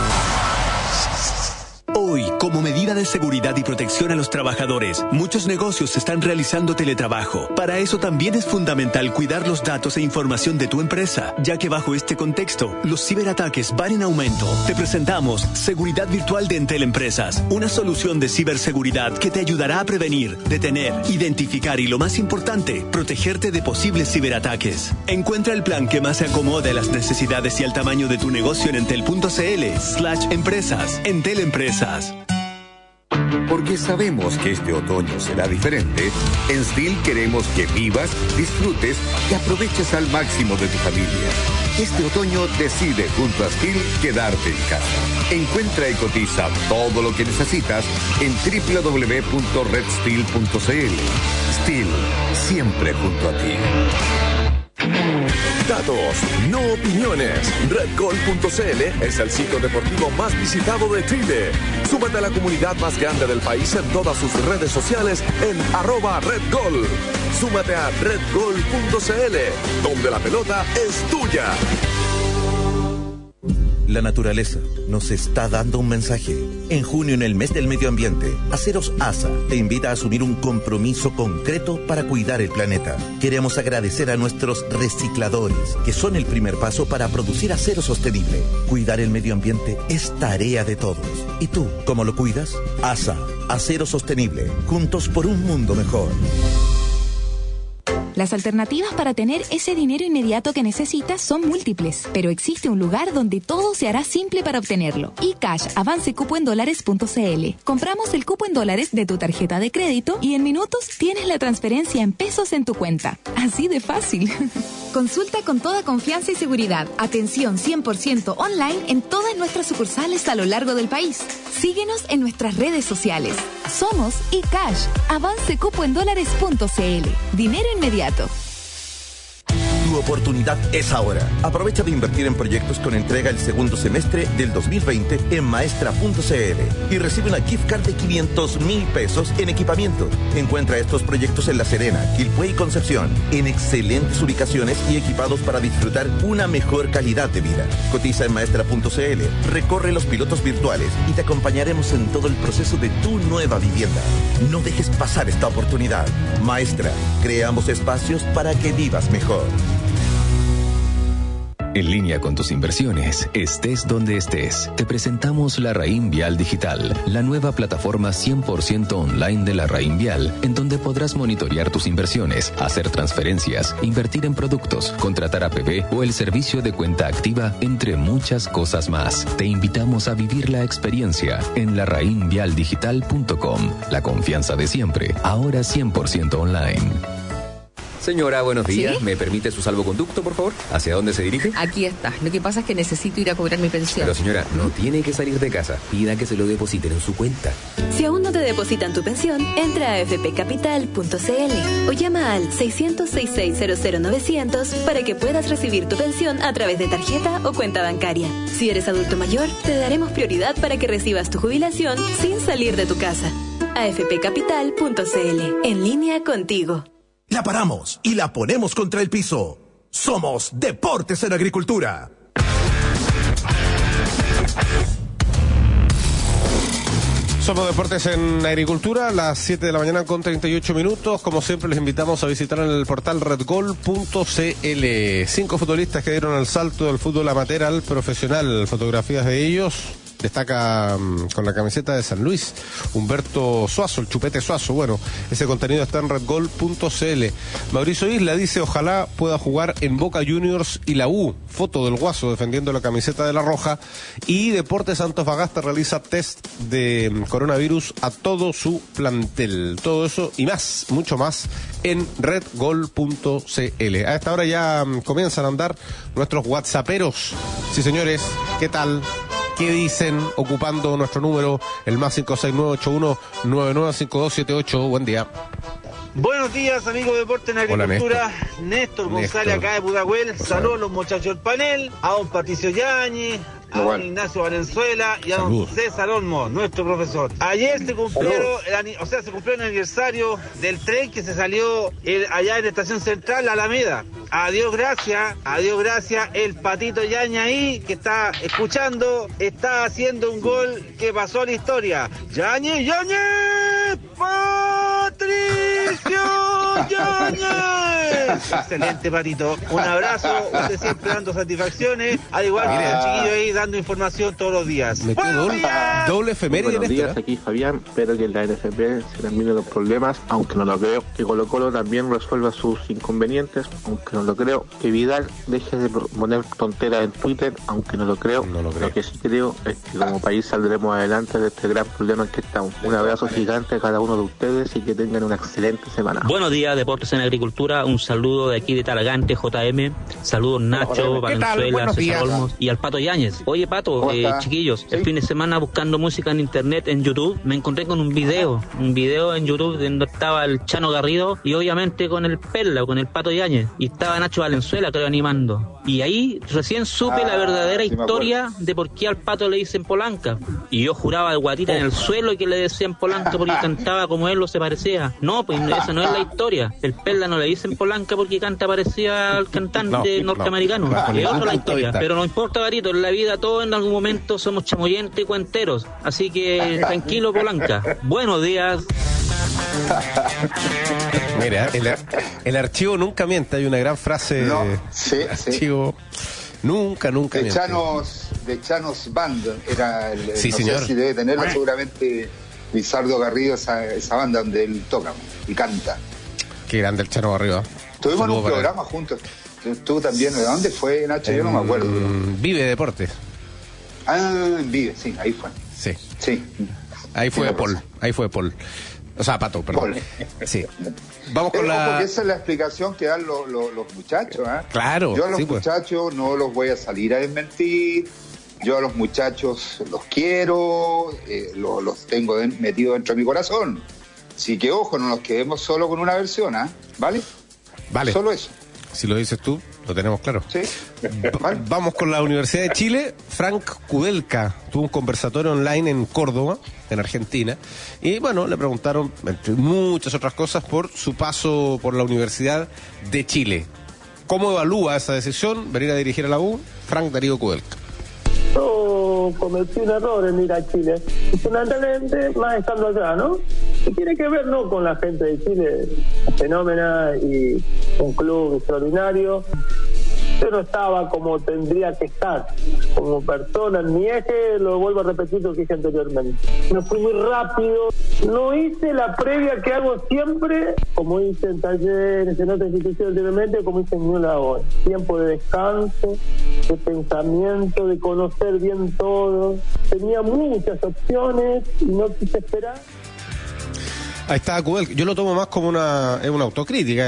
Hoy, como medida de seguridad y protección a los trabajadores, muchos negocios están realizando teletrabajo. Para eso también es fundamental cuidar los datos e información de tu empresa, ya que bajo este contexto, los ciberataques van en aumento. Te presentamos Seguridad Virtual de Entel Empresas, una solución de ciberseguridad que te ayudará a prevenir, detener, identificar y, lo más importante, protegerte de posibles ciberataques. Encuentra el plan que más se acomode a las necesidades y al tamaño de tu negocio en entel.cl/empresas. Entel Empresas. Porque sabemos que este otoño será diferente, en Steel queremos que vivas, disfrutes y aproveches al máximo de tu familia. Este otoño decide junto a Steel quedarte en casa. Encuentra y cotiza todo lo que necesitas en www.redsteel.cl. Steel, siempre junto a ti. Datos, no opiniones. RedGol.cl es el sitio deportivo más visitado de Chile. Súmate a la comunidad más grande del país en todas sus redes sociales en @RedGol. Súmate a RedGol.cl, donde la pelota es tuya. La naturaleza nos está dando un mensaje. En junio, en el mes del medio ambiente, Aceros ASA te invita a asumir un compromiso concreto para cuidar el planeta. Queremos agradecer a nuestros recicladores, que son el primer paso para producir acero sostenible. Cuidar el medio ambiente es tarea de todos. ¿Y tú, cómo lo cuidas? ASA, Acero Sostenible, juntos por un mundo mejor. Las alternativas para tener ese dinero inmediato que necesitas son múltiples, pero existe un lugar donde todo se hará simple para obtenerlo. eCash avance cupo en dólares.cl. Compramos el cupo en dólares de tu tarjeta de crédito y en minutos tienes la transferencia en pesos en tu cuenta. Así de fácil. Consulta con toda confianza y seguridad. Atención 100% online en todas nuestras sucursales a lo largo del país. Síguenos en nuestras redes sociales. Somos eCash. Avance cupo en dólares.cl. Dinero inmediato. Tu oportunidad es ahora. Aprovecha de invertir en proyectos con entrega el segundo semestre del 2020 en maestra.cl y recibe una gift card de 500,000 pesos en equipamiento. Encuentra estos proyectos en La Serena, Quilpué y Concepción, en excelentes ubicaciones y equipados para disfrutar una mejor calidad de vida. Cotiza en maestra.cl, recorre los pilotos virtuales y te acompañaremos en todo el proceso de tu nueva vivienda. No dejes pasar esta oportunidad. Maestra, creamos espacios para que vivas mejor. En línea con tus inversiones, estés donde estés. Te presentamos La Raín Vial Digital, la nueva plataforma 100% online de La Raín Vial, en donde podrás monitorear tus inversiones, hacer transferencias, invertir en productos, contratar APB o el servicio de cuenta activa, entre muchas cosas más. Te invitamos a vivir la experiencia en larainvialdigital.com. La confianza de siempre, ahora 100% online. Señora, buenos días. ¿Sí? ¿Me permite su salvoconducto, por favor? ¿Hacia dónde se dirige? Aquí está. Lo que pasa es que necesito ir a cobrar mi pensión. Pero señora, no tiene que salir de casa. Pida que se lo depositen en su cuenta. Si aún no te depositan tu pensión, entra a fpcapital.cl o llama al 600-6600-900 para que puedas recibir tu pensión a través de tarjeta o cuenta bancaria. Si eres adulto mayor, te daremos prioridad para que recibas tu jubilación sin salir de tu casa. afpcapital.cl. En línea contigo. La paramos y la ponemos contra el piso. Somos Deportes en Agricultura. Somos Deportes en Agricultura, las 7 de la mañana con 38 minutos. Como siempre, les invitamos a visitar el portal redgol.cl. 5 futbolistas que dieron el salto del fútbol amateur al profesional. Fotografías de ellos. Destaca con la camiseta de San Luis Humberto Suazo, el Chupete Suazo. Bueno, ese contenido está en redgol.cl. Mauricio Isla dice: ojalá pueda jugar en Boca Juniors y la U. Foto del Guaso defendiendo la camiseta de la Roja. Y Deportes Antofagasta realiza test de coronavirus a todo su plantel. Todo eso y más, mucho más, en redgol.cl. A esta hora ya comienzan a andar nuestros whatsapperos. Sí, señores, ¿qué tal? ¿Qué dicen? Ocupando nuestro número, el más 56981-995278. Buen día. Buenos días, amigos de Deporte en Agricultura. Hola, Néstor González, acá de Pudahuel. Saludos a los muchachos del panel, a don Patricio Yáñez, a don Ignacio Valenzuela y a don César Olmo, nuestro profesor. Ayer se cumplió el aniversario del tren que se salió allá en la Estación Central, la Alameda. Adiós, gracias, el Patito Yáñez ahí, que está escuchando, está haciendo un gol que pasó a la historia. Yáñez, Patricio Yáñez. Excelente, Patito. Un abrazo, usted siempre dando satisfacciones, al igual que el chiquillo ahí dando información todos los días. Metió gol. Doble efeméride. Buenos días, aquí Fabián. Espero que en la NFP se terminen los problemas, aunque no lo creo. Que Colo Colo también resuelva sus inconvenientes, aunque no lo creo. Que Vidal deje de poner tonteras en Twitter, aunque no lo creo. Lo que sí creo es que como país saldremos adelante de este gran problema en que estamos. Un abrazo gigante a cada uno de ustedes y que tengan una excelente semana. Buenos días, Deportes en Agricultura. Un saludo de aquí de Talagante, JM. Saludos Nacho, Valenzuela, César Olmos y al Pato Yáñez. Oye, Pato, chiquillos, el fin de semana buscando música en internet, en YouTube, me encontré con un video en YouTube donde estaba el Chano Garrido y obviamente con el Perla, con el Pato Yáñez, y estaba Nacho Valenzuela, creo, animando. Y ahí recién supe la verdadera historia de por qué al Pato le dicen Polanca. Y yo juraba de guatita en el suelo y que le decían Polanca porque cantaba como él o se parecía. No, pues esa no es la historia. El Perla no le dicen Polanca porque canta parecía al cantante norteamericano. Es otra la historia. Pero no importa, Barito, en la vida todos en algún momento somos chamoyentes y cuenteros. Así que tranquilo, Polanca. Buenos días. Mira, el archivo nunca miente. Hay una gran frase. Archivo nunca miente. De Chanos Band era el. Sí, no señor. sé si debe tenerla seguramente Lizardo Garrido, esa banda donde él toca y canta. Qué grande el Chano Garrido. Tuvimos un programa juntos. Tú también. ¿De dónde fue, Nacho? Yo no me acuerdo. Vive Deportes. En Vive, sí, ahí fue. Sí. Ahí fue Paul. O sea, Pato, perdón. Sí. Vamos con porque esa es la explicación que dan los muchachos. Claro. Yo a los muchachos no los voy a salir a desmentir. Yo a los muchachos los quiero, los tengo metidos dentro de mi corazón. Así que, ojo, no nos quedemos solo con una versión, ¿vale? Vale. Solo eso. Si lo dices tú, lo tenemos claro. Sí. Vamos con la Universidad de Chile. Frank Kudelka tuvo un conversatorio online en Córdoba, en Argentina, y bueno, le preguntaron, entre muchas otras cosas, por su paso por la Universidad de Chile. ¿Cómo evalúa esa decisión, venir a dirigir a la U? Frank Darío Kudelka. Yo cometí un error en ir a Chile, fundamentalmente más estando allá, ¿no? Que tiene que ver no con la gente de Chile, fenómena y un club extraordinario. Yo no estaba como tendría que estar, como persona en mi eje, lo vuelvo a repetir lo que dije anteriormente. Me fui muy rápido, no hice la previa que hago siempre, como hice en talleres, en otras instituciones anteriormente, como hice en Ñula ahora. Tiempo de descanso, de pensamiento, de conocer bien todo. Tenía muchas opciones y no quise esperar. Ahí está Kudelka. Yo lo tomo más como una autocrítica,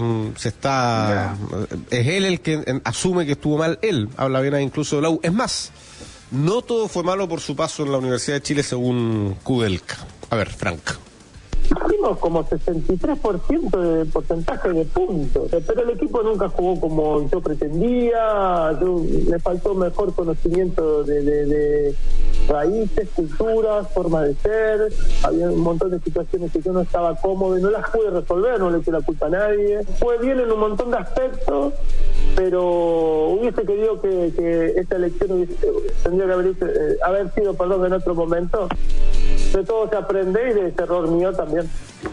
es él el que asume que estuvo mal él, habla bien incluso de la U. Es más, no todo fue malo por su paso en la Universidad de Chile según Kudelka. A ver, Frank. Hicimos como 63% de porcentaje de puntos, pero el equipo nunca jugó como yo pretendía. Me faltó mejor conocimiento de raíces, culturas, forma de ser. Había un montón de situaciones que yo no estaba cómodo y no las pude resolver, no le eché la culpa a nadie. Fue bien en un montón de aspectos, pero hubiese querido que esta elección tendría que haber sido en otro momento. De todo se aprende y de ese error mío también.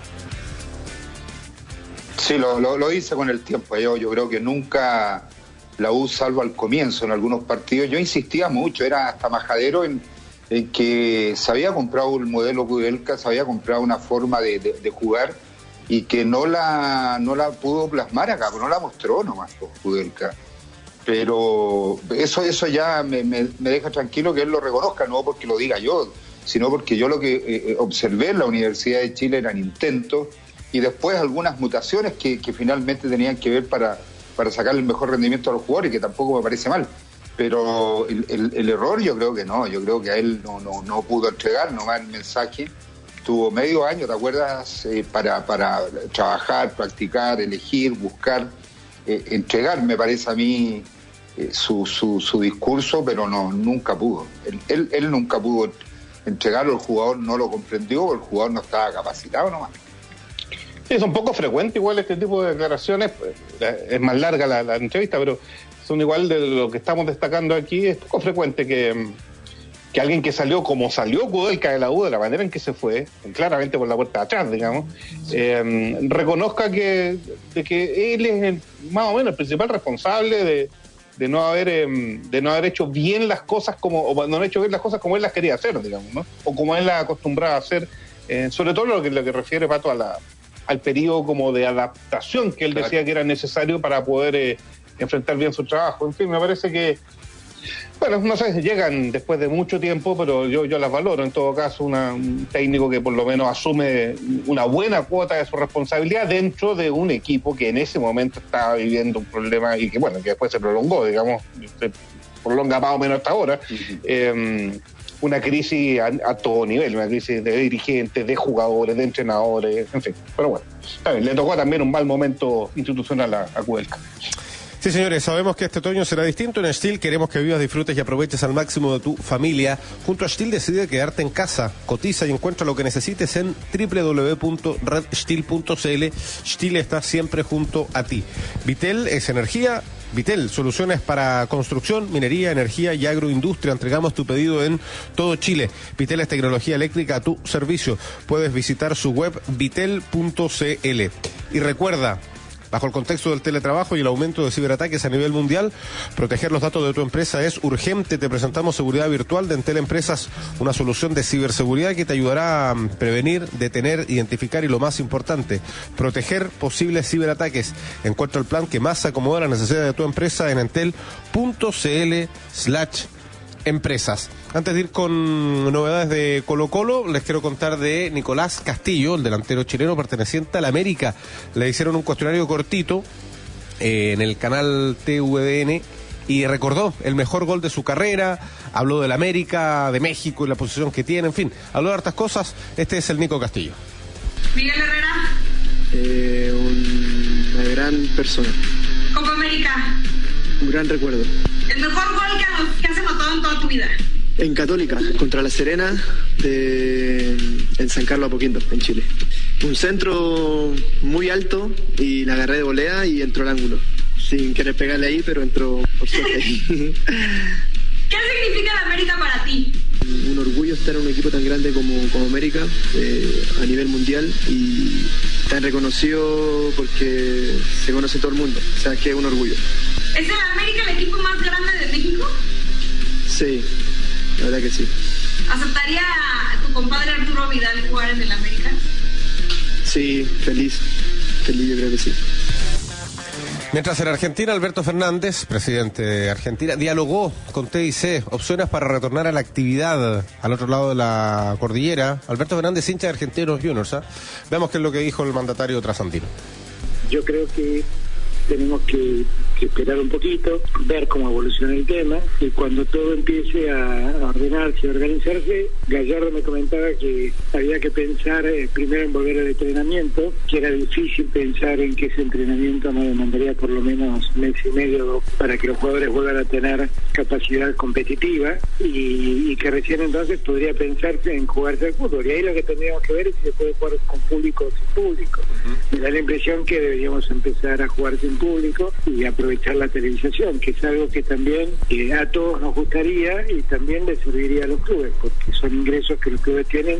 Sí, lo hice con el tiempo. Yo creo que nunca la U, salvo al comienzo en algunos partidos, yo insistía mucho, era hasta majadero en que se había comprado un modelo Kudelka, se había comprado una forma de jugar y que no la pudo plasmar acá, no la mostró nomás Kudelka. Pero eso ya me deja tranquilo que él lo reconozca, no porque lo diga yo, sino porque yo lo que observé en la Universidad de Chile eran intentos y después algunas mutaciones que finalmente tenían que ver para sacar el mejor rendimiento a los jugadores, que tampoco me parece mal. Pero el error yo creo que no, yo creo que a él no pudo entregar nomás el mensaje. Tuvo medio año, ¿te acuerdas? Para trabajar, practicar, elegir, buscar, entregar, me parece a mí, su discurso, pero nunca pudo. Él nunca pudo entregarlo, el jugador no lo comprendió, el jugador no estaba capacitado nomás. Sí, es un poco frecuente igual este tipo de declaraciones, es más larga la entrevista, pero son igual de lo que estamos destacando aquí. Es poco frecuente que alguien que salió como salió Kudelka de la U, de la manera en que se fue, claramente por la puerta de atrás, digamos, reconozca de que él es más o menos el principal responsable de no haber hecho bien las cosas como él las quería hacer, digamos, ¿no? O como él las acostumbraba a hacer, sobre todo lo que refiere, Pato, al periodo como de adaptación que él decía que era necesario para poder enfrentar bien su trabajo. En fin, me parece que, bueno, no sé, llegan después de mucho tiempo, pero yo las valoro. En todo caso, un técnico que por lo menos asume una buena cuota de su responsabilidad dentro de un equipo que en ese momento estaba viviendo un problema y que, bueno, que después se prolongó, digamos, se prolonga más o menos hasta ahora. Una crisis a todo nivel, una crisis de dirigentes, de jugadores, de entrenadores, en fin. Pero bueno, también le tocó también un mal momento institucional a Kudelka. Sí, señores, sabemos que este otoño será distinto. En Stihl queremos que vivas, disfrutes y aproveches al máximo de tu familia. Junto a Stihl decide quedarte en casa. Cotiza y encuentra lo que necesites en www.redstihl.cl. Stihl está siempre junto a ti. Vitel es energía. Vitel, soluciones para construcción, minería, energía y agroindustria. Entregamos tu pedido en todo Chile. Vitel es tecnología eléctrica a tu servicio. Puedes visitar su web vitel.cl. Y recuerda, bajo el contexto del teletrabajo y el aumento de ciberataques a nivel mundial, proteger los datos de tu empresa es urgente. Te presentamos Seguridad Virtual de Entel Empresas, una solución de ciberseguridad que te ayudará a prevenir, detener, identificar y, lo más importante, proteger posibles ciberataques. Encuentra el plan que más se acomoda a las necesidades de tu empresa en entel.cl/empresas. Antes de ir con novedades de Colo-Colo, les quiero contar de Nicolás Castillo, el delantero chileno perteneciente al América. Le hicieron un cuestionario cortito en el canal TVDN y recordó el mejor gol de su carrera, habló del América, de México y la posición que tiene, en fin, habló de hartas cosas. Este es el Nico Castillo. Miguel Herrera. Una gran persona. Copa América. Un gran recuerdo. El mejor gol que has anotado en toda tu vida. En Católica, contra La Serena, en San Carlos Apoquindo, en Chile. Un centro muy alto y la agarré de volea y entró al ángulo. Sin querer pegarle ahí, pero entró por suerte ahí. ¿Qué significa la América para ti? Un orgullo estar en un equipo tan grande como América, a nivel mundial, y tan reconocido porque se conoce todo el mundo. O sea, que es un orgullo. ¿Es el América el equipo más grande de México? Sí, la verdad que sí. ¿Aceptaría a tu compadre Arturo Vidal jugar en el América? Sí, feliz, yo creo que sí. Mientras en Argentina, Alberto Fernández, presidente de Argentina, dialogó con TIC opciones para retornar a la actividad al otro lado de la cordillera. Alberto Fernández, hincha de Argentinos Juniors, ¿eh? Veamos qué es lo que dijo el mandatario trasandino. Yo creo que tenemos que esperar un poquito, ver cómo evoluciona el tema, y cuando todo empiece a ordenarse, a organizarse, Gallardo me comentaba que había que pensar primero en volver al entrenamiento, que era difícil pensar en que ese entrenamiento nos demandaría por lo menos mes y medio para que los jugadores vuelvan a tener capacidad competitiva, y que recién entonces podría pensarse en jugarse al fútbol. Y ahí lo que tendríamos que ver es si se puede jugar con público o sin público. Me da la impresión que deberíamos empezar a jugar sin público y aprovechar la televisación, que es algo que también a todos nos gustaría y también le serviría a los clubes, porque son ingresos que los clubes tienen.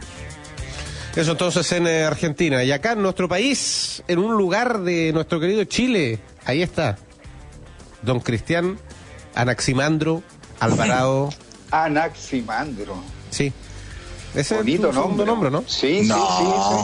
Eso entonces en Argentina. Y acá en nuestro país, en un lugar de nuestro querido Chile, ahí está don Cristian Anaximandro Alvarado. Anaximandro. Sí. Ese bonito es tu segundo nombre, ¿no? Sí, no. Sí.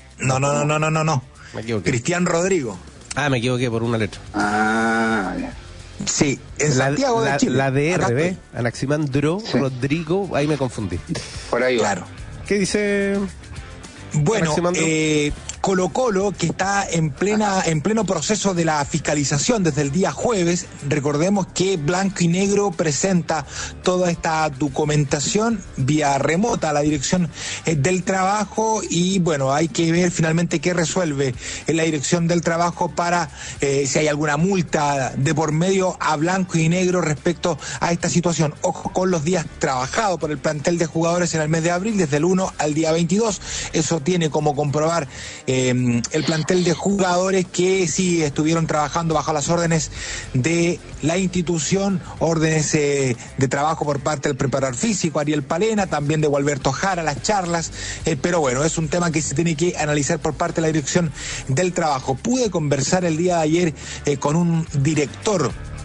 No. Me equivoqué. Cristian Rodrigo. Ah, me equivoqué por una letra. Ah, ya. Sí, en Santiago de Chile. La DR, ¿ves? Anaximandro Rodrigo, ahí me confundí. Por ahí va. Claro. ¿Qué dice? Bueno, Colo-Colo, que está en pleno proceso de la fiscalización desde el día jueves. Recordemos que Blanco y Negro presenta toda esta documentación vía remota a la Dirección del Trabajo, y bueno, hay que ver finalmente qué resuelve en la Dirección del Trabajo para si hay alguna multa de por medio a Blanco y Negro respecto a esta situación. Ojo con los días trabajados por el plantel de jugadores en el mes de abril, desde el 1 al día 22. Eso tiene como comprobar el plantel de jugadores que sí estuvieron trabajando bajo las órdenes de la institución, órdenes de trabajo por parte del preparador físico Ariel Palena, también de Gualberto Jara, las charlas, pero bueno, es un tema que se tiene que analizar por parte de la Dirección del Trabajo. Pude conversar el día de ayer con un director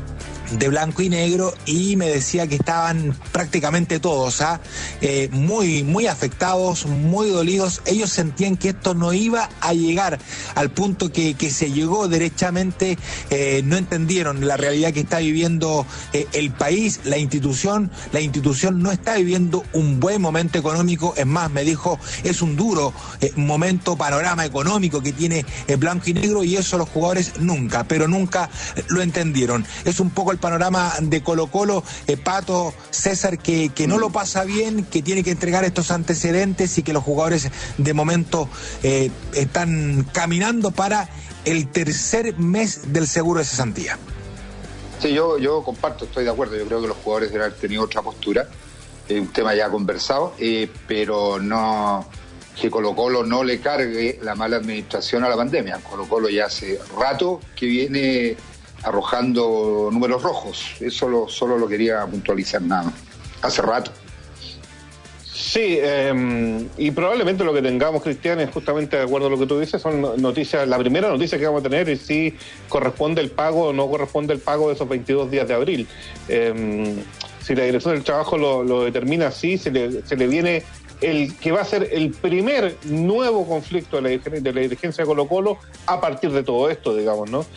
de blanco y negro y me decía que estaban prácticamente todos muy, muy afectados, muy dolidos. Ellos sentían que esto no iba a llegar al punto que se llegó derechamente. No entendieron la realidad que está viviendo el país, la institución no está viviendo un buen momento económico. Es más, me dijo, es un duro panorama económico que tiene blanco y negro, y eso los jugadores nunca lo entendieron. Es un poco el panorama de Colo-Colo, Pato, César, que no lo pasa bien, que tiene que entregar estos antecedentes y que los jugadores de momento están caminando para el tercer mes del seguro de cesantía. Sí, yo comparto, estoy de acuerdo. Yo creo que los jugadores deben haber tenido otra postura, un tema ya conversado, pero no que Colo-Colo no le cargue la mala administración a la pandemia. Colo-Colo ya hace rato que viene arrojando números rojos. Eso solo lo quería puntualizar, nada. Hace rato. Sí, y probablemente lo que tengamos, Cristian, es justamente de acuerdo a lo que tú dices, son noticias. La primera noticia que vamos a tener es si corresponde el pago o no corresponde el pago de esos 22 días de abril. Si la Dirección del Trabajo lo determina así, se le viene el que va a ser el primer nuevo conflicto de la dirigencia de Colo-Colo a partir de todo esto, digamos, ¿no?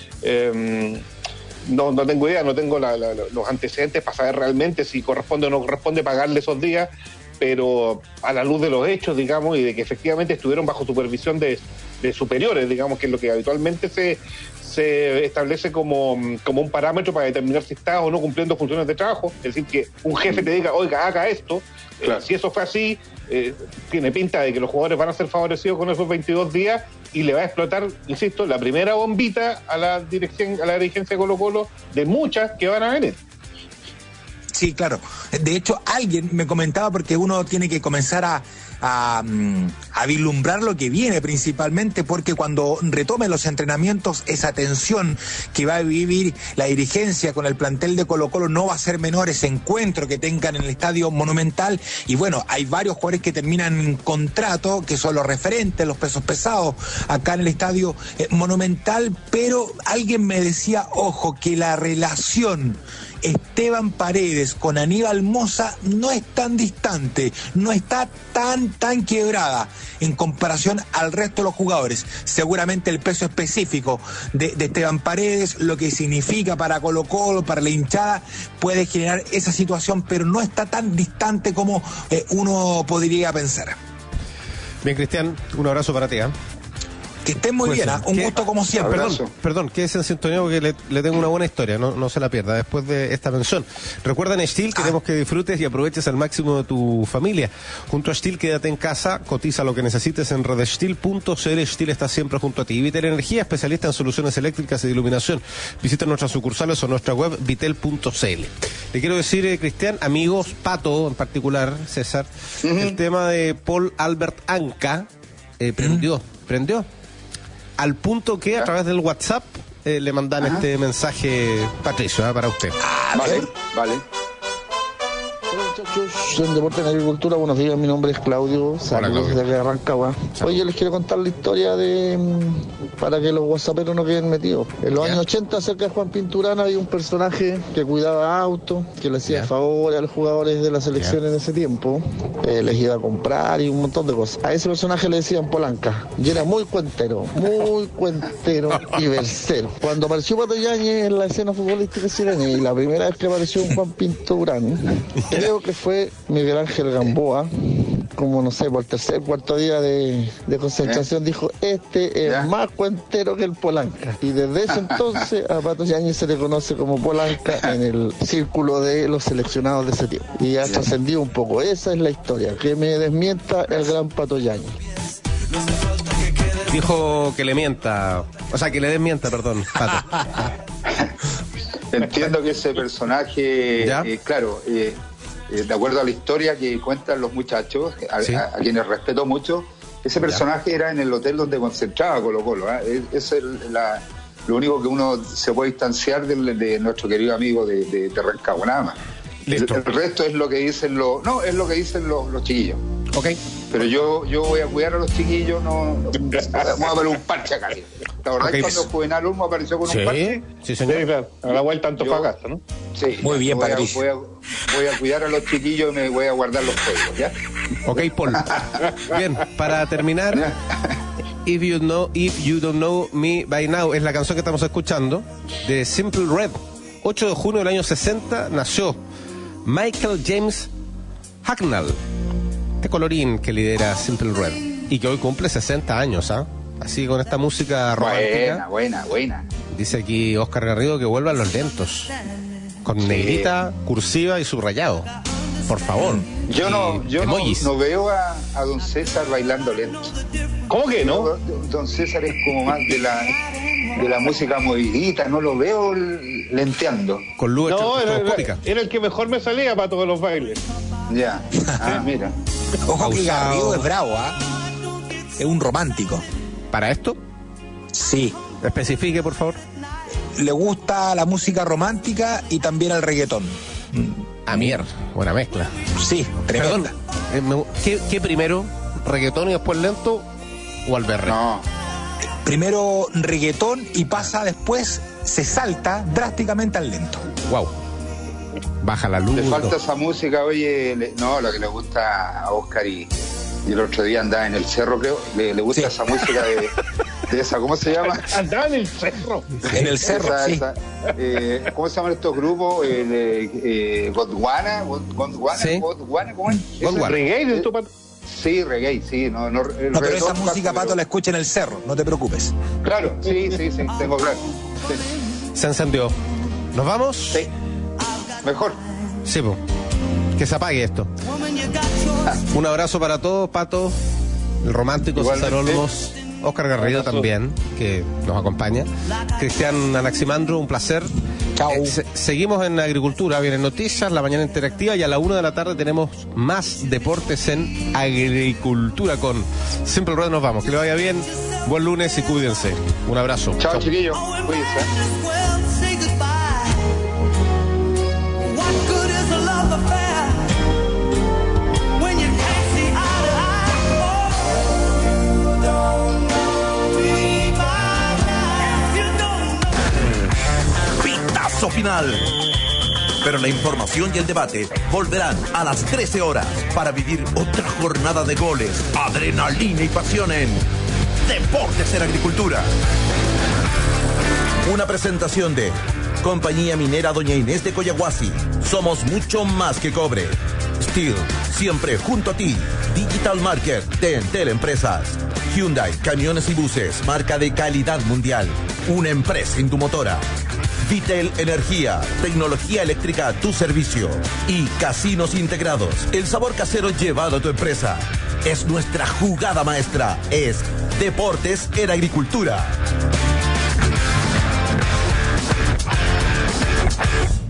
No tengo idea, no tengo los antecedentes para saber realmente si corresponde o no corresponde pagarle esos días, pero a la luz de los hechos, digamos, y de que efectivamente estuvieron bajo supervisión de superiores, digamos, que es lo que habitualmente se establece como un parámetro para determinar si estás o no cumpliendo funciones de trabajo. Es decir, que un jefe te diga, oiga, haga esto. Claro. Si eso fue así, tiene pinta de que los jugadores van a ser favorecidos con esos 22 días y le va a explotar, insisto, la primera bombita a la dirigencia de Colo-Colo de muchas que van a venir. Sí, claro. De hecho, alguien me comentaba, porque uno tiene que comenzar a vislumbrar lo que viene, principalmente porque cuando retomen los entrenamientos, esa tensión que va a vivir la dirigencia con el plantel de Colo-Colo no va a ser menor, ese encuentro que tengan en el Estadio Monumental. Y bueno, hay varios jugadores que terminan en contrato, que son los referentes, los pesos pesados acá en el Estadio Monumental, pero alguien me decía, ojo, que la relación Esteban Paredes con Aníbal Mosa no es tan distante, no está tan quebrada en comparación al resto de los jugadores. Seguramente el peso específico de Esteban Paredes, lo que significa para Colo-Colo, para la hinchada, puede generar esa situación, pero no está tan distante como uno podría pensar. Bien, Cristian, un abrazo para ti, ¿eh? Que estén muy bien, un gusto como siempre. Perdón, quédese en sintonía porque le tengo una buena historia, no se la pierda después de esta mención. Recuerda, en Steel queremos que disfrutes y aproveches al máximo de tu familia. Junto a Steel, quédate en casa, cotiza lo que necesites en redsteel.cl. Steel está siempre junto a ti. Vitel Energía, especialista en soluciones eléctricas y de iluminación. Visita nuestras sucursales o nuestra web vitel.cl. Le quiero decir, Cristian, amigos, Pato en particular, César, el tema de Paul Albert Anka prendió. Al punto que a través del WhatsApp le mandan este mensaje, Patricio, para usted. Vale. Hola muchachos, en Deporte en Agricultura, buenos días, mi nombre es Claudio, saludos desde Rancagua. Hoy yo les quiero contar la historia para que los whatsapperos no queden metidos. En los años 80, cerca de Juan Pinturana, había un personaje que cuidaba autos, que le hacía favores a los jugadores de la selección en ese tiempo, les iba a comprar y un montón de cosas. A ese personaje le decían Polanca, y era muy cuentero y versero. Cuando apareció Pato Yáñez en la escena futbolística chilena, y la primera vez que apareció un Juan Pinturana, creo que fue Miguel Ángel Gamboa, como no sé, por el tercer, cuarto día de concentración, dijo, este es más cuentero que el Polanca. Y desde ese entonces a Pato Yáñez se le conoce como Polanca en el círculo de los seleccionados de ese tiempo. Y ha trascendido un poco. Esa es la historia, que me desmienta el gran Pato Yáñez. Dijo que le mienta, o sea, que le desmienta, perdón, Pato. Entiendo que ese personaje, claro, de acuerdo a la historia que cuentan los muchachos, a quienes respeto mucho, ese personaje era en el hotel donde concentraba Colo-Colo. Es lo único que uno se puede distanciar de nuestro querido amigo de Rancagua, nada más. El resto es lo que dicen los chiquillos. Ok. Pero yo voy a cuidar a los chiquillos, vamos a ver un parche acá. ¿La verdad que cuando Juvenal Olmo apareció con un parche? Sí, señor. Sí, claro. A la vuelta Antofagasta, ¿no? Sí. Muy bien, voy a cuidar a los chiquillos y me voy a guardar los códigos, ¿ya? Ok, Paul. Bien, para terminar, If You Don't Know Me By Now es la canción que estamos escuchando de Simple Red. 8 de junio del año 60 nació Michael James Hacknell, este colorín que lidera Simple Red y que hoy cumple 60 años, ¿ah? Así con esta música romántica. Buena. Dice aquí Oscar Garrido que vuelvan los lentos, con negrita, cursiva y subrayado. Por favor. Yo no veo a don César bailando lento. ¿Cómo que no? Don César es como más de la música movidita, no lo veo lenteando. Con luz era el que mejor me salía para todos los bailes. Ya. Mira. Ojo que Garrido es bravo, ¿ah? Es un romántico. ¿Para esto? Sí. Especifique, por favor. Le gusta la música romántica y también el reggaetón. Mierda, buena mezcla. Sí, tremenda. Perdón, ¿qué primero? ¿Reggaetón y después lento o alberre? No. Primero reggaetón y pasa después, se salta drásticamente al lento. Wow. Baja la luz. Le falta esa música, oye, lo que le gusta a Oscar y el otro día andaba en el cerro, creo, le gusta esa música de esa, ¿cómo se llama? Andaba en el cerro. En el cerro, sí. ¿Cómo se llaman estos grupos? Gondwana, sí. ¿Cómo es? ¿Reggae de tu pato? Sí, reggae, sí. No, pero esa música, Pato, la escucha en el cerro, no te preocupes. Claro, sí, tengo claro. Sí. Se encendió. ¿Nos vamos? Sí. Mejor. Sí, pues. Que se apague esto. Un abrazo para todos, Pato, el romántico César Olmos, Oscar Garrido también, que nos acompaña, Cristian Anaximandro, un placer. Chao. Seguimos en agricultura, vienen noticias, la mañana interactiva y a la 1 de la tarde tenemos más deportes en agricultura con Simple Red. Nos vamos, que le vaya bien, buen lunes y cuídense. Un abrazo. Chao, chiquillos, cuídense. Final. Pero la información y el debate volverán a las 13 horas para vivir otra jornada de goles, adrenalina y pasión en Deportes en Agricultura. Una presentación de Compañía Minera Doña Inés de Coyahuasi. Somos mucho más que cobre. Steel, siempre junto a ti. Digital Market de Entel Empresas. Hyundai, camiones y buses, marca de calidad mundial. Una empresa indumotora. Vitel Energía, tecnología eléctrica a tu servicio. Y Casinos Integrados, el sabor casero llevado a tu empresa. Es nuestra jugada maestra, es Deportes en Agricultura.